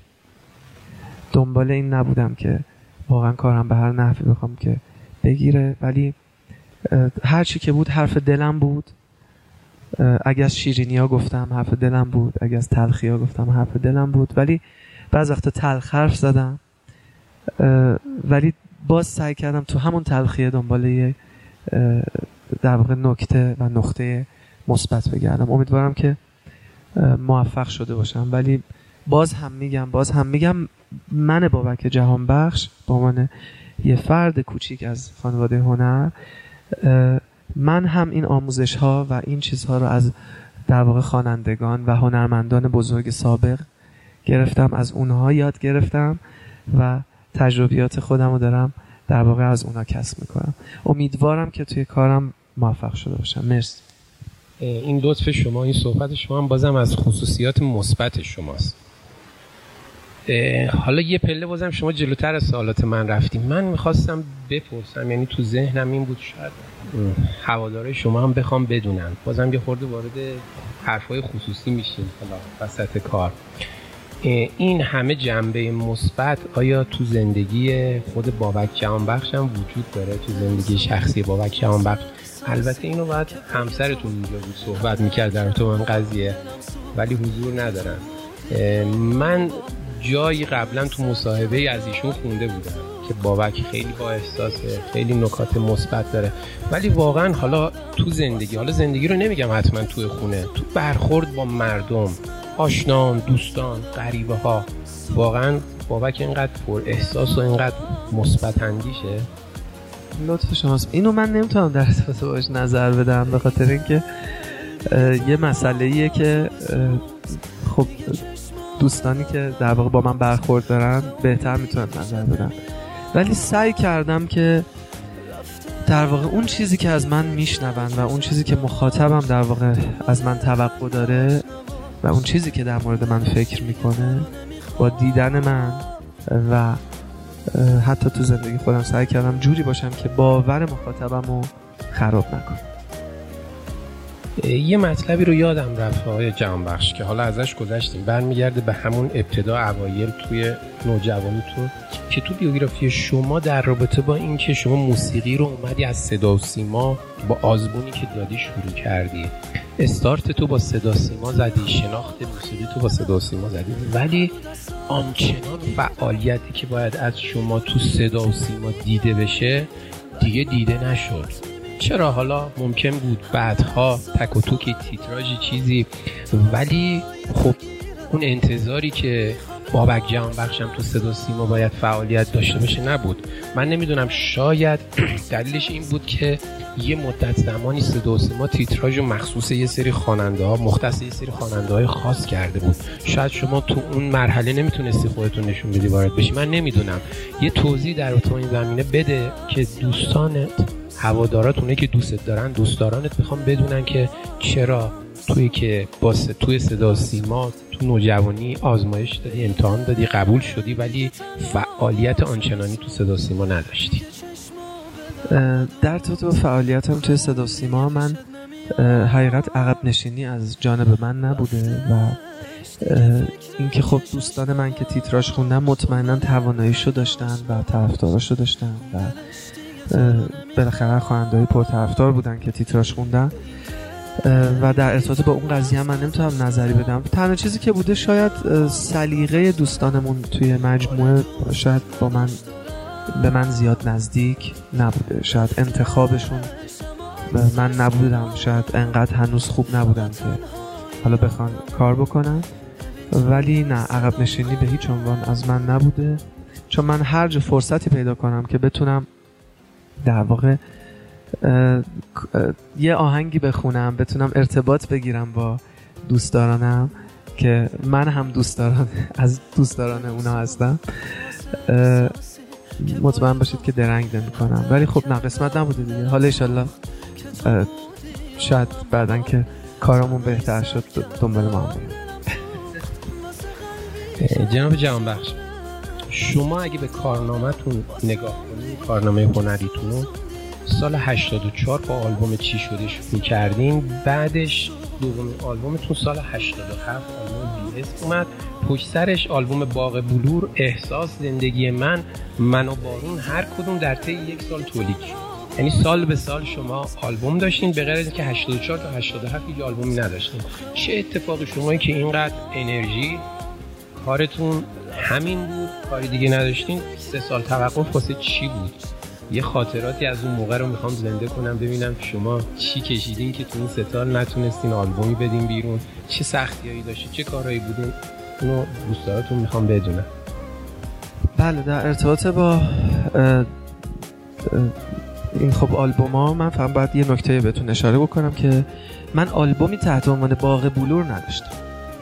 دنبال این نبودم که واقعا کارم به هر نحوی بخوام که بگیره، ولی هر چی که بود حرف دلم بود. اگه از شیرینی ها گفتم حرف دلم بود، اگه از تلخی ها گفتم حرف دلم بود، ولی بعض وقتا تلخ حرف زدم، ولی باز سعی کردم تو همون تلخیه دنبال یه در واقع نکته و نقطه مثبت بگردم. امیدوارم که موفق شده باشم، ولی باز هم میگم من بابک جهانبخش به عنوان یه فرد کوچیک از خانواده هنر، من هم این آموزش ها و این چیزها رو از در واقع خوانندگان و هنرمندان بزرگ سابق گرفتم، از اونها یاد گرفتم و تجربیات خودم رو دارم در واقع از اونها کسب میکنم. امیدوارم که توی کارم موفق شده باشم. مرسی. این لطف شما، این صحبت شما هم بازم از خصوصیات مثبت شماست. حالا یه پله بازم شما جلوتر از سوالات من رفتیم. من میخواستم بپرسم، یعنی تو ذهنم این بود شاید هواداره شما هم بخوام بدونن، بازم یه خورده وارد حرفای خصوصی میشیم حالا وسط کار. این همه جنبه مثبت آیا تو زندگی خود بابک جهانبخش هم وجود داره، تو زندگی شخصی بابک جهانبخش؟ البته اینو باید همسرتون اینجا بود صحبت میکرد در تو من قضیه، ولی حضور ندارم. من جایی قبلا تو مصاحبه از ایشون خونده بودم که بابک خیلی با احساسه، خیلی نکات مثبت داره، ولی واقعا حالا تو زندگی، حالا زندگی رو نمیگم حتما توی خونه، تو برخورد با مردم، آشنان، دوستان، غریبه ها، واقعا بابک اینقدر پر احساس و اینقدر مثبت اندیشه. لطف شماست. اینو من نمیتونم در ارتباط باش نظر بدم، به خاطر اینکه یه مسئله‌ایه که خب دوستانی که در واقع با من برخورد دارن بهتر میتونن نظر بدن، ولی سعی کردم که در واقع اون چیزی که از من میشنون و اون چیزی که مخاطبم در واقع از من توقع داره و اون چیزی که در مورد من فکر میکنه، با دیدن من و حتی تو زندگی خودم سعی کردم جوری باشم که باور مخاطبم رو خراب نکنم. یه مطلبی رو یادم رفت آقای جهانبخش که حالا ازش گذشتیم، برمیگرده به همون ابتدا اوایل توی نوجوانیتون که تو بیوگرافی شما در رابطه با این که شما موسیقی رو اومدی از صدا و سیما با آزمونی که دادی شروع کردی، استارت تو با صدا سیما زدی، شناخت موسیقی تو با صدا و سیما زدی، ولی آنچنان فعالیتی که باید از شما تو صدا و سیما دیده بشه دیگه دیده نشد. چرا؟ حالا ممکن بود بعدها تک و توکی تیتراژی چیزی، ولی خب اون انتظاری که بابک جهانبخشم تو صدا سیما باید فعالیت داشته باشه نبود. من نمیدونم، شاید دلیلش این بود که یه مدت زمانی صدا سیما تیتراژ مخصوص یه سری خواننده ها، مختص یه سری خواننده های خاص کرده بود. شاید شما تو اون مرحله نمیتونستی خودتون نشون بدی وارد بشی. من نمیدونم، یه توضیح در این زمینه بده که دوستانت، هوادارات، اونه که دوست دارن، دوستدارانت میخوام بدونن که چرا توی صدا سیما تو نوجوانی آزمایش دادی، امتحان دادی، قبول شدی، ولی فعالیت آنچنانی تو صدا سیما نداشتی. در تو فعالیتم توی صدا سیما من حقیقت عقب نشینی از جانب من نبوده و اینکه خب دوستان من که تیتراژ خوندن مطمئنا تواناییشو داشتن و طرفداراشو داشتن و بالاخره خواننده‌های پرطرفدار بودن که تیتراژ خوندن و در ارتباط با اون قضیه من نمیتونم نظری بدم. تنها چیزی که بوده شاید سلیقه دوستانمون توی مجموعه شاید به من زیاد نزدیک نبوده، شاید انتخابشون من نبودم، شاید انقدر هنوز خوب نبودن که حالا بخوان کار بکنن، ولی نه، عقب نشینی به هیچ عنوان از من نبوده، چون من هر جا فرصتی پیدا کنم که بتونم در واقع یه آهنگی بخونم، بتونم ارتباط بگیرم با دوستدارانم که من هم از دوستداران اونا هستم، مطمئن باشید که درنگ نمی کنم. ولی خب نه، قسمت نبوده دیگه. حالا انشالله شاید بعدن که کارامون بهتر شد دنبال ما هم بگیم. جناب جهانبخش، شما اگه به کارنامه‌تون نگاه کنید، کارنامه هنریتون سال 84 با آلبوم چی شده شروع کردین، بعدش دومین آلبومتون سال 87 آلبوم بی اس اومد، پشت سرش آلبوم باغ بلور، احساس، زندگی من و بارون، هر کدوم در طی یک سال تولید شد. یعنی سال به سال شما آلبوم داشتین، به غیر از اینکه 84 تا 87 هیچ آلبومی نداشتین. چه اتفاقی شمایی که اینقدر انرژی، کارتون همین بود، کاری دیگه نداشتین، 3 سال توقف واسه چی بود؟ یه خاطراتی از اون موقع رو میخوام زنده کنم، ببینم شما چی کشیدین که تو این 3 سال نتونستین آلبومی بدین بیرون، چه سختیایی داشتین، چه کارهایی بودین، اونو دوستاراتون میخوام بدونم. بله، در ارتباط با این خب آلبوما من فقط باید یه نکته بهتون اشاره بکنم که من آلبومی تحت عنوان باغ بلور نداشتم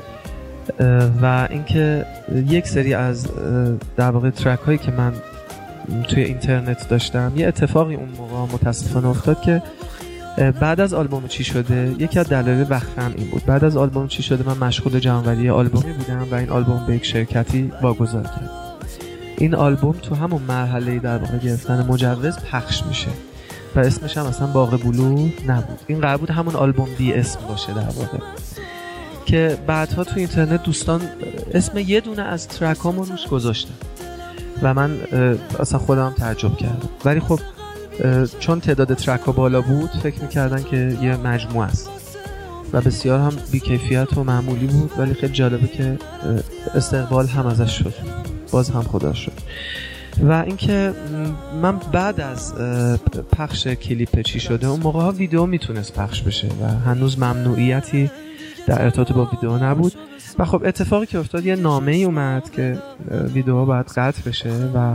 و اینکه یک سری از در واقع ترک هایی که من توی اینترنت داشتم، یه اتفاقی اون موقع متاسفانه افتاد که بعد از آلبوم چی شده، یکی از دلایل وقفه‌ام این بود. بعد از آلبوم چی شده من مشغول جمع‌آوری آلبومی بودم و این آلبوم به یک شرکتی واگذار کرد. این آلبوم تو همون مرحله در واقع گرفتن مجوز پخش میشه و اسمش هم اصلا باغ بلور نبود. این قرار بود همون آلبوم بی اسم باشه در واقع، که بعدها تو اینترنت دوستان اسم یه دونه از ترکامو روش گذاشتن و من اصلا خودم تعجب کردم. ولی خب چون تعداد ترک ها بالا بود فکر میکردن که یه مجموعه است و بسیار هم بیکیفیت و معمولی بود، ولی خیلی جالبه که استقبال هم ازش شد، باز هم خدا شد. و اینکه من بعد از پخش کلیپ چی شده، اون موقع ها ویدیو میتونست پخش بشه و هنوز ممنوعیتی در ارتباط با ویدیو نبود و خب اتفاقی که افتاد یه نامه‌ای اومد که ویدیو باید قطع بشه و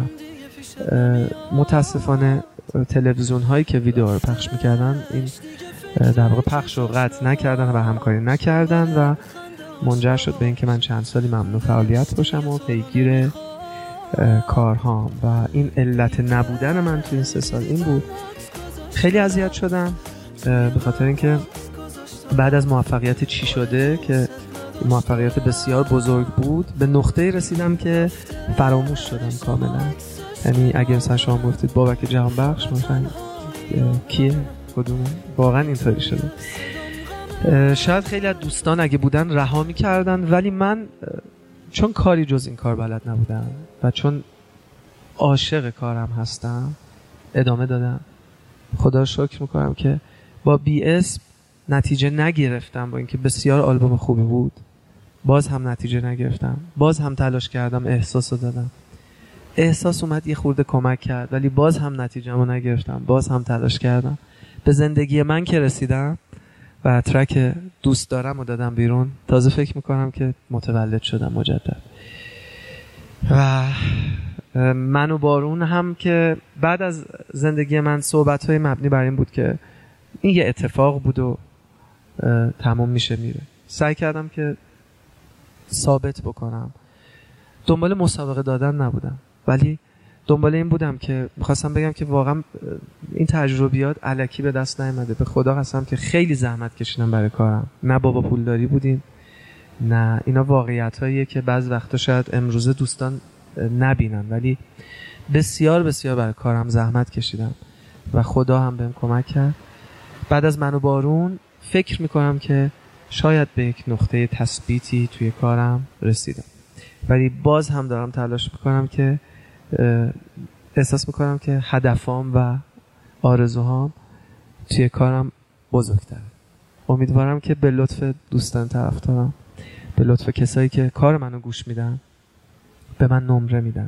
متاسفانه تلویزیون هایی که ویدیو رو پخش میکردن این در واقع پخش رو قطع نکردن و همکاری نکردن و منجر شد به اینکه من چند سالی ممنوع فعالیت باشم و پیگیر کارهام و این علت نبودن من تو این 3 سال این بود. خیلی اذیت شدم به خاطر اینکه بعد از موفقیت چی شده که موفقیت بسیار بزرگ بود، به نقطه‌ای رسیدم که فراموش شدم کاملا. یعنی اگر مثلا شما گفتید بابک جهانبخش مثلا کیه، کدومه، واقعا اینطوری شده. شاید خیلی از دوستان اگه بودن رها می‌کردن، ولی من چون کاری جز این کار بلد نبودم و چون عاشق کارم هستم ادامه دادم. خدا رو شکر میکنم که با بی اسم نتیجه نگرفتم، با اینکه بسیار آلبوم خوبی بود باز هم نتیجه نگرفتم، باز هم تلاش کردم، احساس رو دادم، احساس اومد یه خورده کمک کرد ولی باز هم نتیجه رو نگرفتم، باز هم تلاش کردم. به زندگی من که رسیدم و ترک دوست دارم رو دادم بیرون، تازه فکر میکنم که متولد شدم مجدد. و من و بارون هم که بعد از زندگی من صحبت‌های مبنی بر این بود که این یه اتفاق بود و تمام میشه میره. سعی کردم که ثابت بکنم. دنبال مسابقه دادن نبودم، ولی دنبال این بودم که میخواستم بگم که واقعا این تجربیات الکی به دست نیامده. به خدا قسم که خیلی زحمت کشیدم برای کارم. نه بابا پولداری بودیم، نه، اینا واقعیتاییه که بعض وقتا شاید امروزه دوستان نبینن، ولی بسیار بسیار برای کارم زحمت کشیدم و خدا هم بهم کمک کرد. بعد از من و بارون فکر میکنم که شاید به یک نقطه تثبیتی توی کارم رسیدم، ولی باز هم دارم تلاش میکنم که احساس میکنم که هدفام و آرزوهام توی کارم بزرگتره. امیدوارم که به لطف دوستان طرفدارم، به لطف کسایی که کار منو گوش میدن، به من نمره میدن،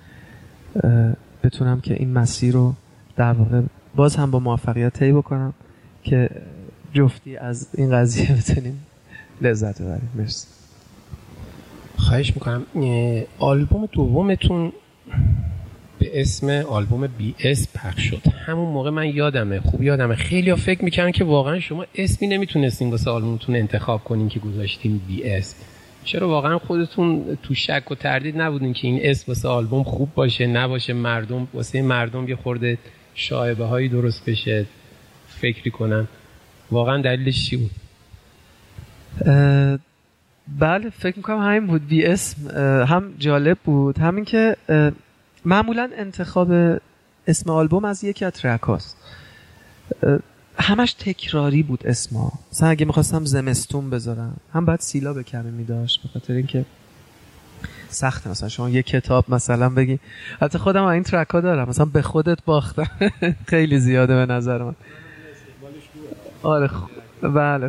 بتونم که این مسیر رو در واقع باز هم با موفقیت طی بکنم که جفتی از این قضیه بتونیم لذت ببریم. مرسی. خواهش میکنم. آلبوم دومتون به اسم آلبوم بی اس پخش شد. همون موقع من خوب یادمه خیلی ها فکر میکنن که واقعا شما اسمی نمیتونستین واسه آلبومتون انتخاب کنین که گذاشتین بی اس. چرا واقعا خودتون تو شک و تردید نبودین که این اسم واسه آلبوم خوب باشه نباشه، واسه مردم یه خورده شایبه هایی درست بشه فکری کنن؟ واقعا دلیلش چی بود؟ بله فکر میکنم همین بود. بی اسم هم جالب بود، همین که معمولا انتخاب اسم آلبوم از یکی از ترک هاست، همش تکراری بود اسما. مثلا اگه میخواستم زمستون بذارم هم باید سیلاب کمی میداشت، به خاطر اینکه سخته. مثلا شما یه کتاب مثلا بگی، حتی خودم این ترک ها دارم، مثلا به خودت باختم خیلی زیاده به نظر من. آره بله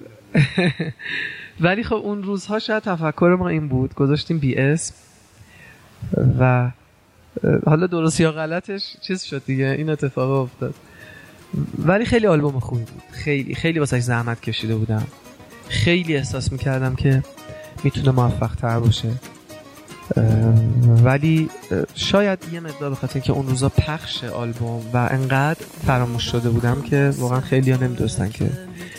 ولی خب اون روزها شاید تفکر ما این بود، گذاشتیم بی اسم و حالا درست یا غلطش چیز شد دیگه، این اتفاق افتاد. ولی خیلی آلبوم خوبی بود، خیلی خیلی واسه زحمت کشیده بودم، خیلی احساس میکردم که میتونه موفق تر باشه، ولی شاید یه مقدار بخاطر اینکه اون روزا پخش آلبوم و انقدر فراموش شده بودم که واقعا خیلی ها نمیدونستن که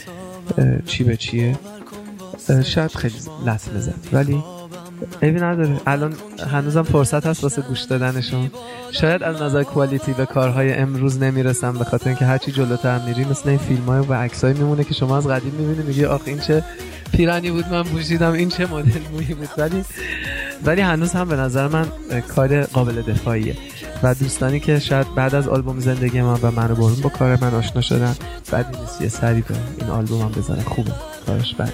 چی به چیه، شاید خیلی لطمه زد، ولی عیبی نداره. الان هنوزم فرصت هست واسه گوش دادنشون. شاید از نظر کوالیتی به کارهای امروز نمیرسم، به خاطر اینکه هرچی جلوتر میری مثل این فیلم‌ها و عکسایی میمونه که شما از قدیم میبینی میگی آخ این چه پیرنی بود من پوشیدم، این چه مدل مویی بود، ولی هنوز هم به نظر من کار قابل دفاعیه و دوستانی که شاید بعد از آلبوم زندگی من و من و بارون با کار من آشنا شدن، بعد نیست یه سری به این آلبوم هم بذارن، خوبه کارش. بعد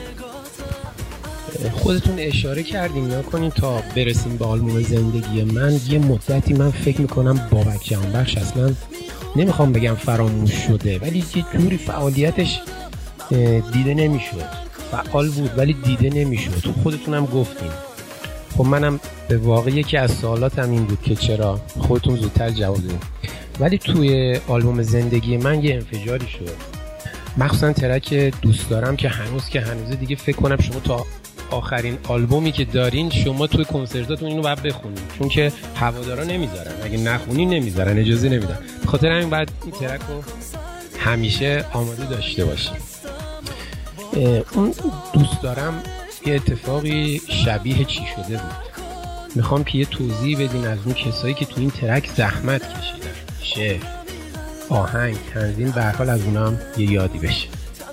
خودتون اشاره کردین نکنین تا برسیم به آلبوم زندگی من یه مدتی من فکر میکنم بابک جهانبخش اصلا نمیخوام بگم فراموش شده، ولی یه جوری فعالیتش دیده نمیشد. فعال بود ولی دیده نمیشد. خودتونم گفتین. خب منم به واقع یکی از سوالاتم این بود که چرا، خودتون زودتر جواب دادین. ولی توی آلبوم زندگی من یه انفجاری شد، مخصوصا ترک دوست دارم که هنوز دیگه فکر کنم شما تا آخرین آلبومی که دارین شما توی کنسرتاتون اینو باید بخونین، چون که هوادارا نمیذارن، اگه نخونین نمیذارن، اجازه نمیدن. بخاطر همین بعد این ترک رو همیشه آماده داشته باشین. اون دوست دارم یه اتفاقی شبیه چی شده بود. میخوام که یه توضیح بدین از اون کسایی که تو این ترک زحمت کشیدن، شعر، آهنگ، تنظیم، به هر حال از اونها هم یه یادی بشه.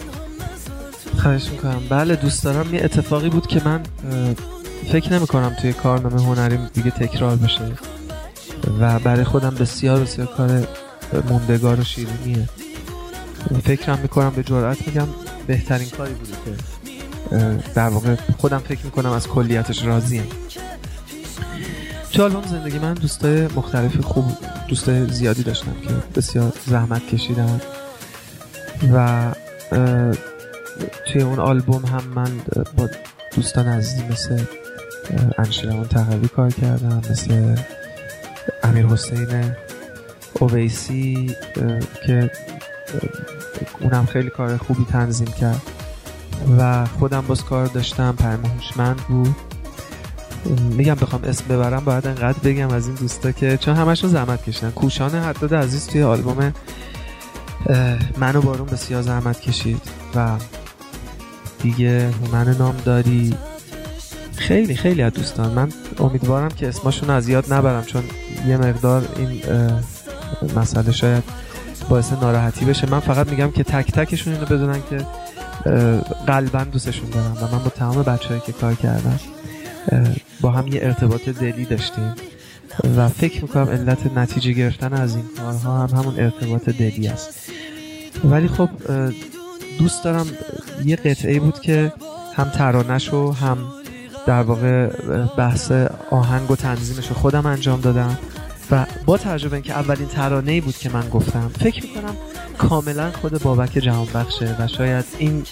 خواهش میکنم. بله دوست دارم یه اتفاقی بود که من فکر نمی کنم توی کارنامه هنریم دیگه تکرار بشه و برای خودم بسیار بسیار کار موندگار و شیرینیه. فکرم میکنم، به جرئت میگم بهترین کاری بوده که در واقع خودم فکر میکنم از کلیتش راضیم، تو آلبوم زندگی من دوستای مختلف خوب، دوستای زیادی داشتم که بسیار زحمت کشیدن و توی اون آلبوم هم من با دوستان عزیزی مثل انشیرمان تقوی کار کردم، مثل امیر حسین اویسی که اونم خیلی کار خوبی تنظیم کرد و خودم باز کار داشتم. پیام هوشمند بود. میگم بخوام اسم ببرم باید انقدر بگم از این دوستا که چون همشون زحمت کشیدن. کوشان حداد عزیز توی آلبوم من و بارون بسیار زحمت کشید و دیگه هومن نامداری، خیلی خیلی از دوستان. من امیدوارم که اسمشون از یاد نبرم چون یه مقدار این مسئله شاید باعث ناراحتی بشه. من فقط میگم که تک تکشون اینو بدونن که قلباً دوستشون دارم و من با تمام بچه‌هایی که کار کردم با هم یه ارتباط دلی داشتیم و فکر میکنم علت نتیجه گرفتن از این کارها هم همون ارتباط دلی است. ولی خب دوست دارم یه قطعه بود که هم ترانه‌شو هم در واقع بحث آهنگ و تنظیمشو خودم انجام دادم و با تجربه اینکه اولین ترانه‌ای بود که من گفتم فکر میکنم کاملا خود بابک جهانبخشه و شاید این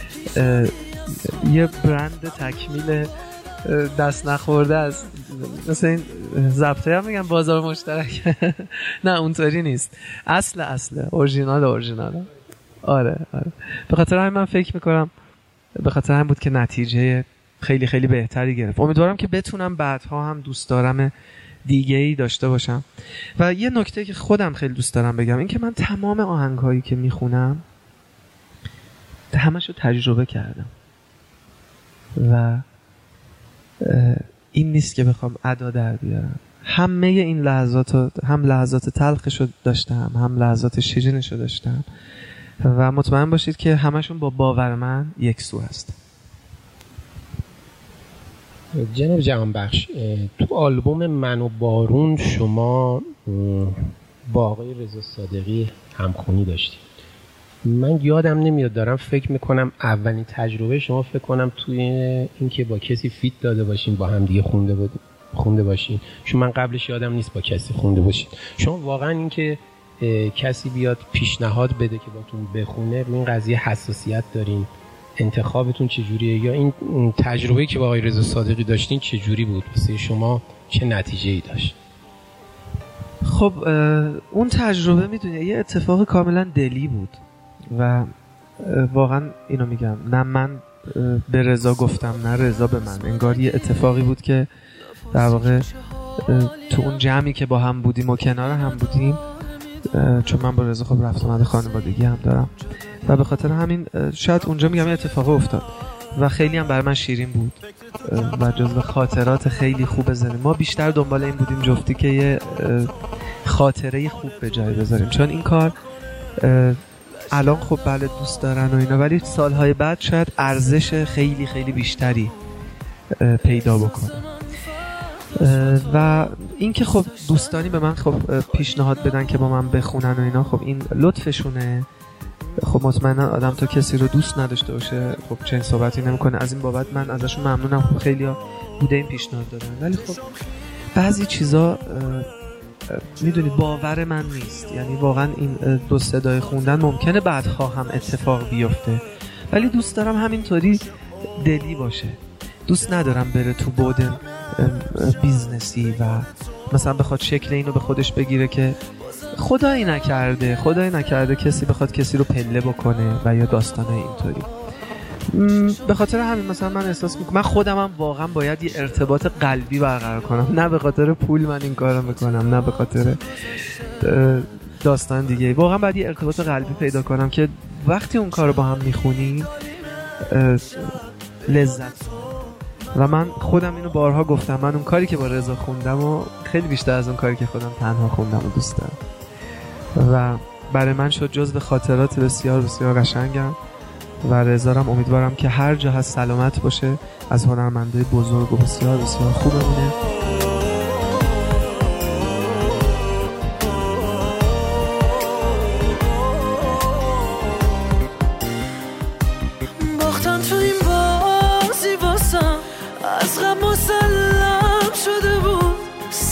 یه برند تکمیل دست نخورده است. مثل این ضبطه هم میگن بازار مشترک نه اونطوری نیست، اصل اورجینال. آره به خاطر همین من فکر میکنم به خاطر همین بود که نتیجه خیلی خیلی بهتری گرفت. امیدوارم که بتونم بعدها هم دوست دارم دیگه‌ای داشته باشم. و یه نکته که خودم خیلی دوست دارم بگم این که من تمام آهنگ‌هایی که میخونم همشو تجربه کردم و این نیست که بخوام ادا در بیارم. همه این لحظات هم لحظات تلخشو داشتم هم لحظات شیرینشو داشتم و مطمئن باشید که همشون با باور من یکسو هست. جناب جهانبخش، تو آلبوم من و بارون شما با آقای رضا صادقی همخونی داشتید. من یادم نمیاد، دارم فکر میکنم اولین تجربه شما فکر کنم توی این که با کسی فیت داده باشین با هم دیگه خونده باشین، چون من قبلش یادم نیست با کسی خونده باشین. شما واقعا این که کسی بیاد پیشنهاد بده که باتون بخونه روی این قضیه حساسیت دارین؟ انتخابتون چجوریه؟ یا این تجربه‌ای که با آقای رضا صادقی داشتین چجوری بود واسه شما؟ چه نتیجه‌ای داشت؟ خب اون تجربه میدونی یه اتفاق کاملا دلی بود و واقعا اینو میگم، نه من به رضا گفتم نه رضا به من. انگار یه اتفاقی بود که در واقع تو اون جمعی که با هم بودیم و کنار هم بودیم، چون من با رضا خب رفت آمد خانوادگی هم دارم و به خاطر همین شاید اونجا میگم یه اتفاق افتاد و خیلی هم برای من شیرین بود و جزو خاطرات خیلی خوب زندگی. ما بیشتر دنبال این بودیم جفتی که یه خاطره خوب به جای بذاریم، چون این کار الان خب بله دوست دارن و اینا، ولی سالهای بعد شاید ارزش خیلی خیلی بیشتری پیدا بکنه. و این که خب دوستانی به من خب پیشنهاد بدن که با من بخونن و اینا، خب این لطفشونه. خب مطمئنا آدم تا کسی رو دوست نداشته باشه خب چنین صحبتی نمیکنه. از این بابت من ازشون ممنونم، خب خیلیا بوده این پیشنهاد دادن، ولی خب بعضی چیزا میدونید باور من نیست. یعنی واقعا این دو صدای خوندن ممکنه بعدها هم اتفاق بیفته، ولی دوست دارم همینطوری دلی باشه. دوست ندارم بره تو بعد بیزنسی و مثلا بخواد شکل اینو به خودش بگیره که خدایی نکرده کسی بخواد کسی رو پله بکنه و یا داستانه اینطوری. به خاطر همین مثلا من احساس میکنم من خودم هم واقعا باید یه ارتباط قلبی برقرار کنم، نه به خاطر پول من این کارو میکنم، نه به خاطر داستان دیگه. واقعا باید یه ارتباط قلبی پیدا کنم که وقتی اون کارو با هم میخونیم لذت. و من خودم اینو بارها گفتم، من اون کاری که با رضا خوندم و خیلی بیشتر از اون کاری که خودم تنها خوندم و دوست دارم و برای من شد جزو خاطرات بسیار بسیار قشنگم و رضا امیدوارم که هر جا هست سلامت باشه، از هنرمندای بزرگ و بسیار بسیار خوب بمونه. باختم تو این بازی واسم، از غم مسلم شده بود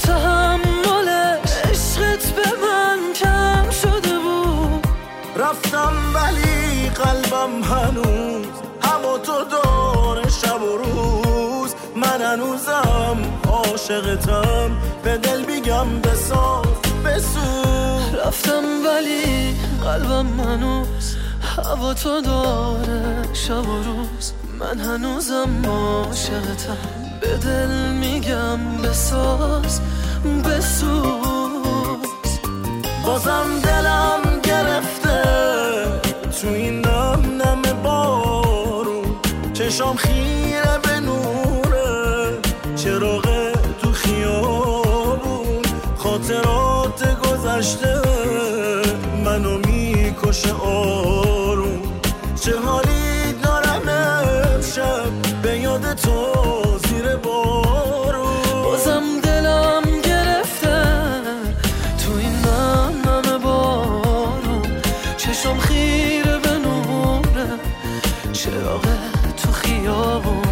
تحمل عشقت به من کم شده بود. رفتم ولی قلبم هنوز هوا تو داره شب و روز. من هنوزم عاشقتم، به دل بگم بساز بسوز. رفتم ولی قلبم هنوز هوا تو داره شب و روز. من هنوزم عاشقتم، به دل میگم بساز بسوز. بازم دلم گرفته تو این نم نم بارون. چشام خیره به نوره چراغ تو خیابون. خاطرات گذشته منو میکشه آروم. چه حالی دارم امشب به یاد تو زیر بارون. بازم دلم گرفته تو این نم بارون. چشم خیره به نوره چراغ تو خیابون.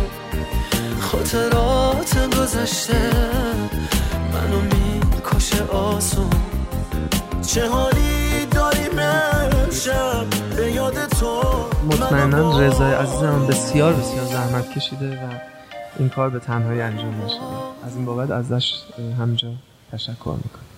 خاطرات گذشته منو میکشه آسون. چه حالی داریم امشب به یاد تو. مطمئناً رضای عزیزم بسیار بسیار زحمت کشیده و این کار به تنهایی انجام نشده. از این بابت ازش همینجا تشکر میکنم.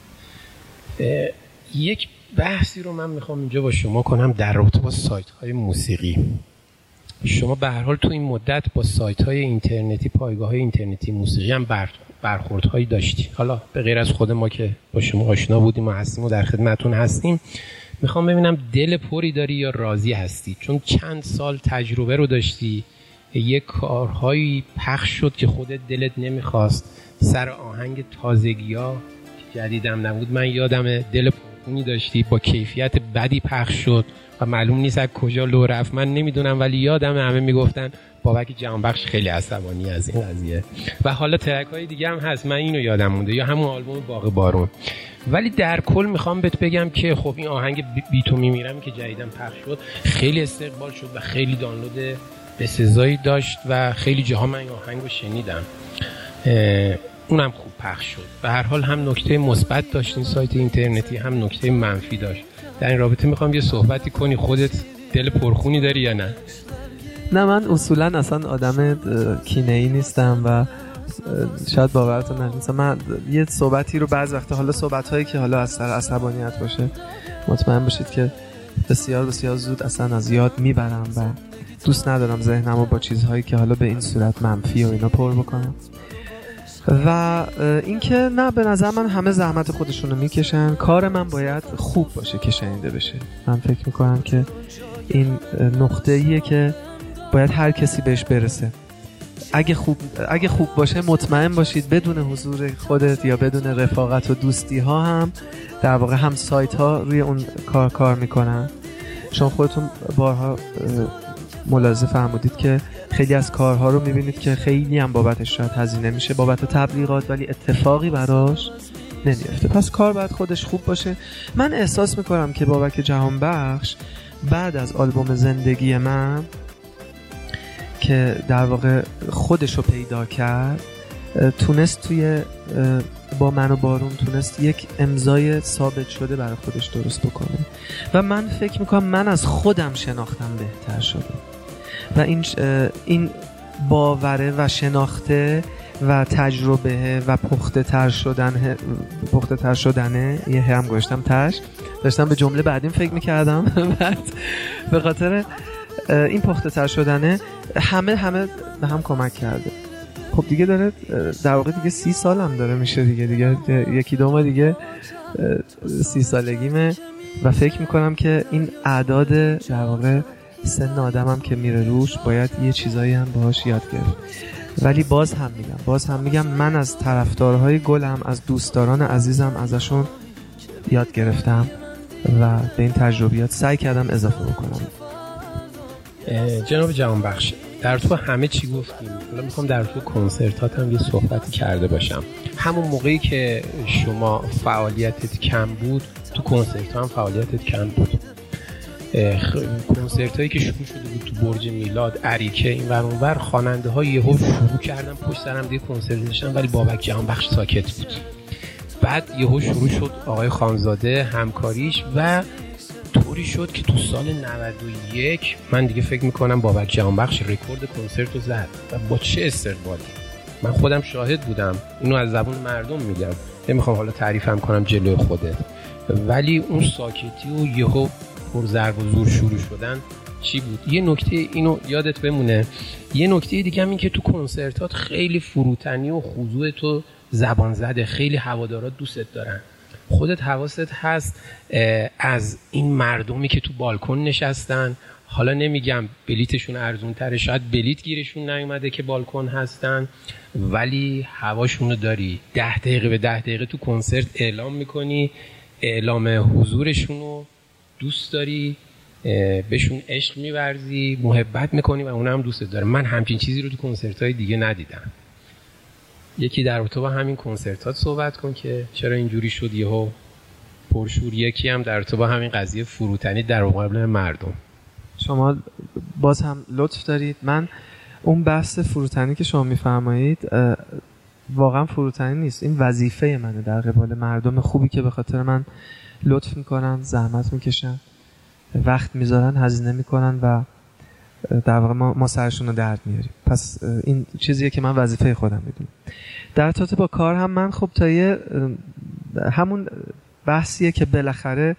یک بحثی رو من میخوام اینجا با شما کنم در رابطه با سایت های موسیقی. شما به هر حال تو این مدت با سایت های اینترنتی، پایگاه های اینترنتی موسیقی هم برخوردهایی داشتی. حالا به غیر از خود ما که با شما آشنا بودیم و هستیم و در خدمتون هستیم، میخوام ببینم دل پری داری یا راضی هستی؟ چون چند سال تجربه رو داشتی، یک کارهایی پخش شد که خودت دلت نمیخواست، سر آهنگ تازگی‌ها که جدیدم نبود. من یادم دل پرخونی داشتی، با کیفیت بدی پخش شد و معلوم نیست از کجا لو رفت، من نمیدونم، ولی یادم همه میگفتن بابک جهانبخش خیلی عصبانی از این قضیه. و حالا ترک‌های دیگه هم هست، من اینو یادم مونده، یا همون آلبوم باغ بارون. ولی در کل میخوام بهت بگم که خب این آهنگ بی تو میمیرم که جدیدن پخش شد خیلی استقبال شد و خیلی دانلود بسزایی داشت و خیلی جاها من این آهنگ رو شنیدم. اونم خوب پخش شد. به هر حال هم نکته مثبت داشت این سایت اینترنتی، هم نکته منفی داشت. در این رابطه میخوام یه صحبتی کنی. خودت دل پرخونی داری یا نه؟ نه، من اصولا اصلا آدم کینه‌ای نیستم و شاید باورتون نشه. من یه صحبتی رو بعض وقتا، حالا صحبت‌هایی که حالا از سر عصبانیت باشه، مطمئن باشید که بسیار بسیار زود اصلا از یاد میبرم و دوست ندارم ذهنمو با چیزهایی که حالا به این صورت منفی و اینا پر بکنم. و اینکه نه، به نظر من همه زحمت خودشونو میکشن. کار من باید خوب باشه که شنیده بشه. من فکر میکنم که این نقطه‌ایه که باید هر کسی بهش برسه. اگه خوب باشه مطمئن باشید بدون حضور خودت یا بدون رفاقت و دوستی ها هم در واقع هم سایت ها روی اون کار میکنن. چون خودتون بارها ملاحظه فرمودید که خیلی از کارها رو میبینید که خیلی هم بابتش شاید هزینه میشه، بابت تبلیغات، ولی اتفاقی براش نمیفته. پس کار باید خودش خوب باشه. من احساس میکنم که بابک جهانبخش بعد از آلبوم زندگی من که در واقع خودشو پیدا کرد، تونست توی با من و بارون تونست یک امضای ثابت شده برای خودش درست بکنه و من فکر میکنم من از خودم شناختم بهتر شده و این باوره و شناخته و تجربه و پخته تر شدنه یه هم گوشتم تش داشتم به جمله بعدیم فکر میکردم بعد به خاطر این پخته تر شدنه همه به هم کمک کرده. خب دیگه داره در واقع دیگه 30 سالم داره میشه دیگه یکی دو ماه دیگه 30 سالگیمه و فکر میکنم که این اعداد در واقع سن آدمم که میره روش باید یه چیزایی هم باهاش یاد گرفت. ولی باز هم میگم من از طرفدارهای گلم، از دوستداران عزیزم ازشون یاد گرفتم و به این تجربیات سعی کردم اضافه بکنم. جناب جهانبخش، در تو همه چی گفتیم، حالا میخوام در تو کنسرتات هم یه صحبتی کرده باشم. همون موقعی که شما فعالیتت کم بود، تو کنسرت هم فعالیتت کم بود. کنسرت هایی که شروع شده بود تو برج میلاد، اریکه، این ور اونور، خواننده ها یهو شروع کردن پشت سرم دیگه کنسرت داشتن، ولی بابک جهانبخش ساکت بود. بعد یهو شروع شد آقای خانزاده همکاریش و طوری شد که تو سال 91 من دیگه فکر میکنم بابک جهانبخش رکورد کنسرت رو زد و با چه استقبالی. من خودم شاهد بودم، اینو از زبون مردم میگم، نمیخوام حالا تعریفم کنم جلوی خودت، ولی اون ساکتی و یهو پر ضرب و زور شروع شدن چی بود. یه نکته اینو یادت بمونه، یه نکته دیگه هم این که تو کنسرتات خیلی فروتنی و خضوع تو زبان زده، خیلی هوادارات دوستت دارن. خودت حواست هست از این مردمی که تو بالکن نشستن، حالا نمیگم بلیتشون ارزون تره، شاید بلیت گیرشون نیومده که بالکن هستن، ولی هواشونو داری، 10 دقیقه به 10 دقیقه تو کنسرت اعلام میکنی، اعلام حضورشونو دوست داری، بهشون عشق می‌ورزی، محبت میکنی و اونها هم دوست داره. من همچین چیزی رو تو کنسرت‌های دیگه ندیدم. یکی در رابطه با همین کنسرتات صحبت کن که چرا اینجوری شد یهو پرشور، یکی هم در رابطه با همین قضیه فروتنی در مقابل مردم. شما باز هم لطف دارید. من اون بحث فروتنی که شما میفرمایید واقعا فروتنی نیست، این وظیفه منه در قبال مردم خوبی که به خاطر من لطف میکنن، زحمت میکشن، وقت میذارن، هزینه میکنن و در واقع ما سرشون رو درد میاریم. پس این چیزیه که من وظیفه خودم میدونم. در ارتباط با کار هم من خب تا همون بحثیه که بالاخره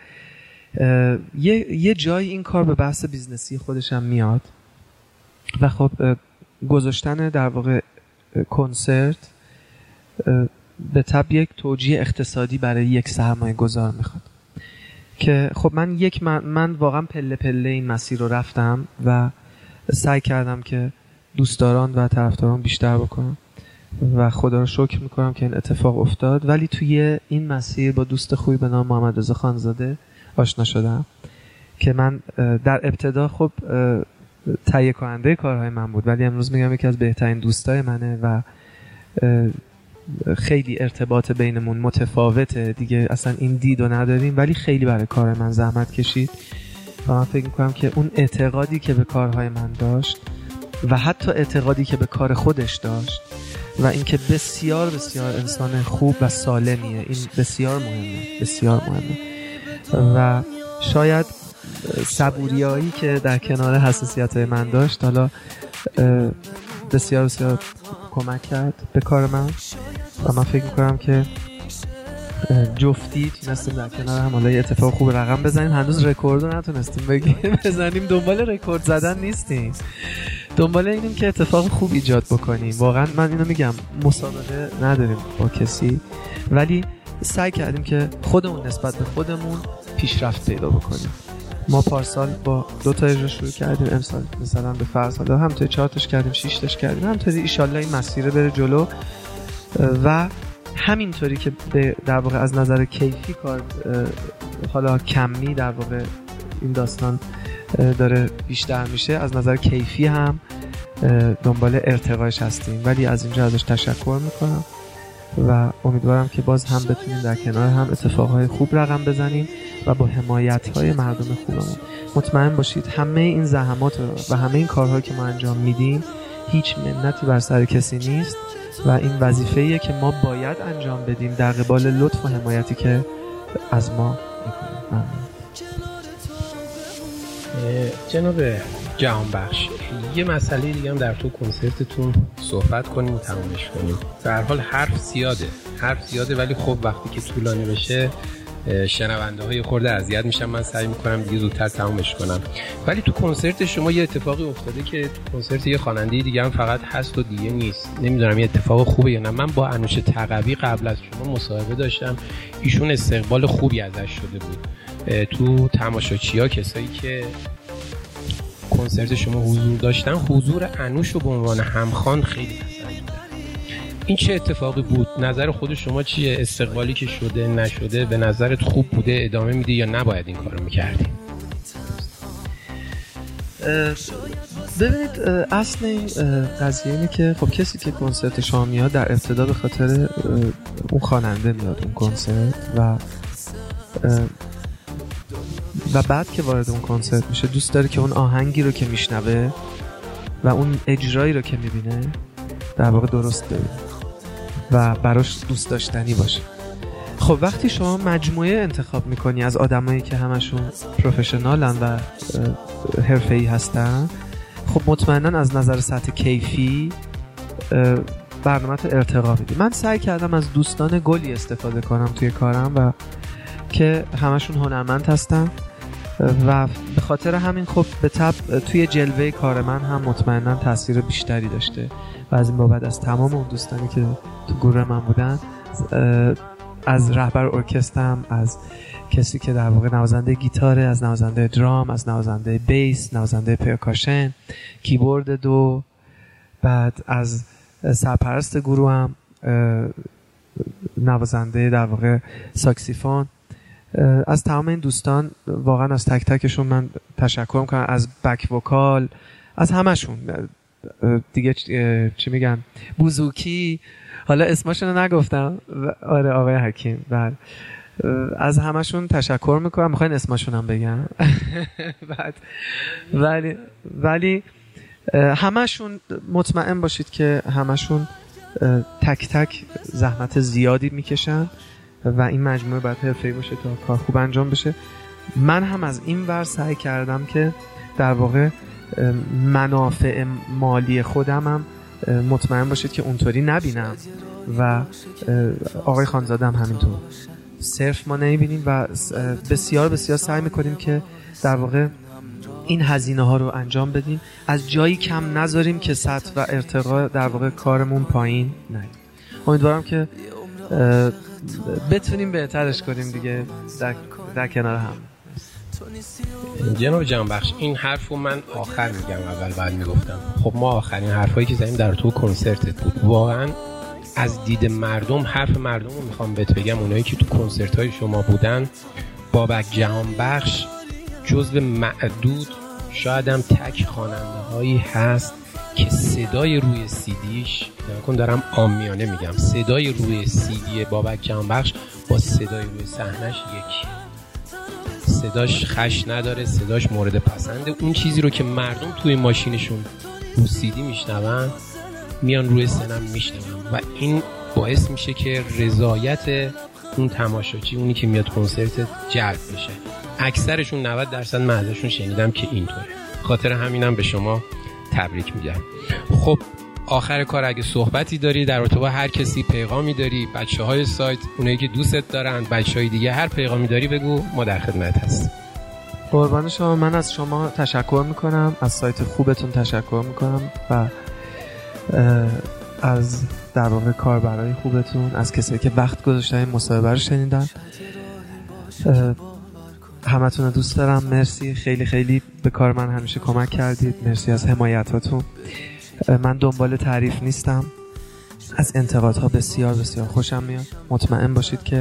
یه جای این کار به بحث بیزنسی خودش هم میاد و خب گذاشتن در واقع کنسرت به طب یک توجیه اقتصادی برای یک سرمایه گذار میخواد که خب من واقعا پله پله این مسیر رو رفتم و سعی کردم که دوستداران و طرفداران بیشتر بکنم و خدا رو شکر میکنم که این اتفاق افتاد. ولی توی این مسیر با دوست خوبی به نام محمد رضا خانزاده آشنا شدم که من در ابتدا خب تهیه کننده کارهای من بود، ولی امروز میگم یکی از بهترین دوستای منه و خیلی ارتباط بینمون متفاوته دیگه، اصلا این دیدو نداریم، ولی خیلی برای کار من زحمت کشید و من فکر میکنم که اون اعتقادی که به کارهای من داشت و حتی اعتقادی که به کار خودش داشت و اینکه بسیار بسیار انسان خوب و سالمیه، این بسیار مهمه و شاید صبوریایی که در کنار حساسیت‌های من داشت حالا بسیار بسیار کمک کرد به کار من و من فکر میکنم که جفتی تونستیم در کنار هم حالا یه اتفاق خوب رقم بزنیم. هنوز رکورد رو نتونستیم بزنیم، دنبال رکورد زدن نیستیم، دنبال اینیم که اتفاق خوب ایجاد بکنیم. واقعا من اینو میگم، مسابقه نداریم با کسی، ولی سعی کردیم که خودمون نسبت به خودمون پیشرفت پیدا بکنیم. ما پارسال با 2 تا اجرا شروع کردیم، امسال مثلا به فرض حالا همونطوری 4 تاش کردیم، 6 تاش کردیم، همونطوری ان شاءالله این مسیر بره جلو و همینطوری که در واقع از نظر کیفی کار حالا کمی در واقع این داستان داره بیشتر میشه، از نظر کیفی هم دنبال ارتقاش هستیم. ولی از اینجا ازش تشکر میکنم و امیدوارم که باز هم بتونیم در کنار هم اتفاقهای خوب رقم بزنیم و با حمایت‌های مردم خوبمون. مطمئن باشید همه این زحمات و همه این کارهایی که ما انجام میدیم هیچ منتی بر سر کسی نیست و این وظیفه‌ایه که ما باید انجام بدیم در قبال لطف و حمایتی که از ما میکنیم. جناب جهانبخش، یه مسئله دیگه هم در تو کنسرتتون صحبت کنیم و تمامش کنیم. در هر حال حرف زیاده ولی خب وقتی که طولانی بشه شنونده های خورده اذیت میشن، من سعی میکنم دیگه زودتر تمامش کنم. ولی تو کنسرت شما یه اتفاقی افتاده که تو کنسرت یه خواننده دیگه هم فقط هست و دیگه نیست، نمیدونم یه اتفاق خوبه یا نه. من با انوش تقوی قبل از شما مصاحبه داشتم، ایشون استقبال خوبی ازش شده بود. تو تماشاچی‌ها کسایی که کنسرت شما حضور داشتن، حضور انوش رو به عنوان همخوان خیلی پسند کردن. این چه اتفاقی بود؟ نظر خود شما چیه؟ استقبالی که شده نشده به نظرت خوب بوده، ادامه میدی یا نباید این کارو میکردی؟ ببینید اصل این قضیه اینه که خب کسی که کنسرت شما میاد در ابتدا به خاطر اون خواننده میاد اون کنسرت و بعد که وارد اون کنسرت میشه دوست داره که اون آهنگی رو که میشنوه و اون اجرایی رو که میبینه در واقع درست ببینه و براش دوست داشتنی باشه. خب وقتی شما مجموعه انتخاب میکنی از آدمایی که همشون پروفشنالن و حرفه‌ای هستن، خب مطمئنا از نظر سطح کیفی برنامه‌ت ارتقا میدی. من سعی کردم از دوستان گلی استفاده کنم توی کارم و که همشون هنرمند هستن و به خاطر همین خب به طبع توی جلوه کار من هم مطمئنا تاثیر بیشتری داشته و از این بابت از تمام اون دوستانی که تو گروه من بودن، از رهبر ارکسترم، از کسی که در واقع نوازنده گیتاره، از نوازنده درام، از نوازنده بیس، نوازنده پرکاشن، کیبورد 2، بعد از سرپرست گروهم نوازنده در واقع ساکسیفون، از تمام این دوستان واقعا از تک تکشون من تشکر میکنم، از بک وکال، از همشون دیگه چی میگن، بوزوکی، حالا اسمشون رو نگفتم، آره آقای حکیم، بله از همشون تشکر میکنم. میخواین اسمشون هم بگم؟ بعد ولی همشون مطمئن باشید که همشون تک تک زحمت زیادی میکشن و این مجموعه باید حرفه‌ای باشه تا کار خوب انجام بشه. من هم از این ور سعی کردم که در واقع منافع مالی خودم هم مطمئن باشید که اونطوری نبینم و آقای خانزاده هم همینطور. صرف ما نمیبینیم و بسیار بسیار سعی میکنیم که در واقع این هزینه ها رو انجام بدیم، از جایی کم نذاریم که سطح و ارتقا در واقع کارمون پایین نیاد. امیدوارم که بتونیم بهترش کنیم دیگه در کنار هم. جناب جهانبخش، این حرف رو من آخر میگم، اول بعد میگفتم. خب ما آخرین حرفایی که زدیم در تو کنسرتت بود. واقعا از دید مردم، حرف مردم رو میخوام بهت بگم، اونایی که تو کنسرت های شما بودن، بابک جهانبخش جزو معدود شاید هم تک خواننده هایی هست که صدای روی سیدیش، نکن دارم عامیانه میگم، صدای روی سیدی بابک جهانبخش با صدای روی صحنش یکی، صداش خش نداره، صداش مورد پسنده. اون چیزی رو که مردم توی ماشینشون رو سیدی میشنون میان روی سنم میشنون و این باعث میشه که رضایت اون تماشاچی، اونی که میاد کنسرت، جلب بشه. اکثرشون 90% من ازشون شنیدم که اینطوره. خاطر همینم به شما تبریک میگم. خب آخر کار اگه صحبتی داری در رابطه با هر کسی، پیغامی داری، بچه‌های سایت، اونایی که دوستت دارن، بچه‌های دیگه، هر پیغامی داری بگو، ما در خدمت هستیم. قربان شما. من از شما تشکر میکنم، از سایت خوبتون تشکر میکنم و از در واقع کاربرای خوبتون، از کسایی که وقت گذاشتن این مصاحبه رو شنیدن. همتون رو دوست دارم. مرسی، خیلی خیلی به کار من همیشه کمک کردید. مرسی از حمایتاتون. من دنبال تعریف نیستم، از انتقادها بسیار بسیار خوشم میاد. مطمئن باشید که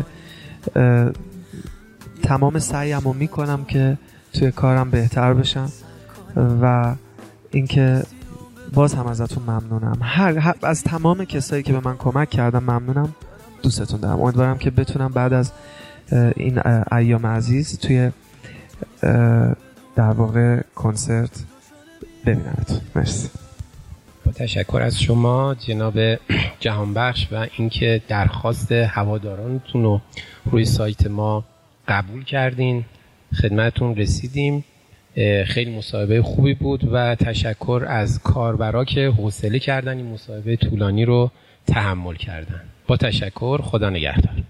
تمام سعیم رو میکنم که توی کارم بهتر بشم و اینکه باز هم ازتون ممنونم. از تمام کسایی که به من کمک کردن ممنونم. دوستتون دارم. امیدوارم که بتونم بعد از این ایام عزیز توی در واقع کنسرت ببینمتون. مرسی. با تشکر از شما جناب جهانبخش و اینکه درخواست هوادارانتون رو روی سایت ما قبول کردین، خدمتتون رسیدیم. خیلی مصاحبه خوبی بود و تشکر از کاربرا که حوصله کردن این مصاحبه طولانی رو تحمل کردن. با تشکر، خدا نگهدار.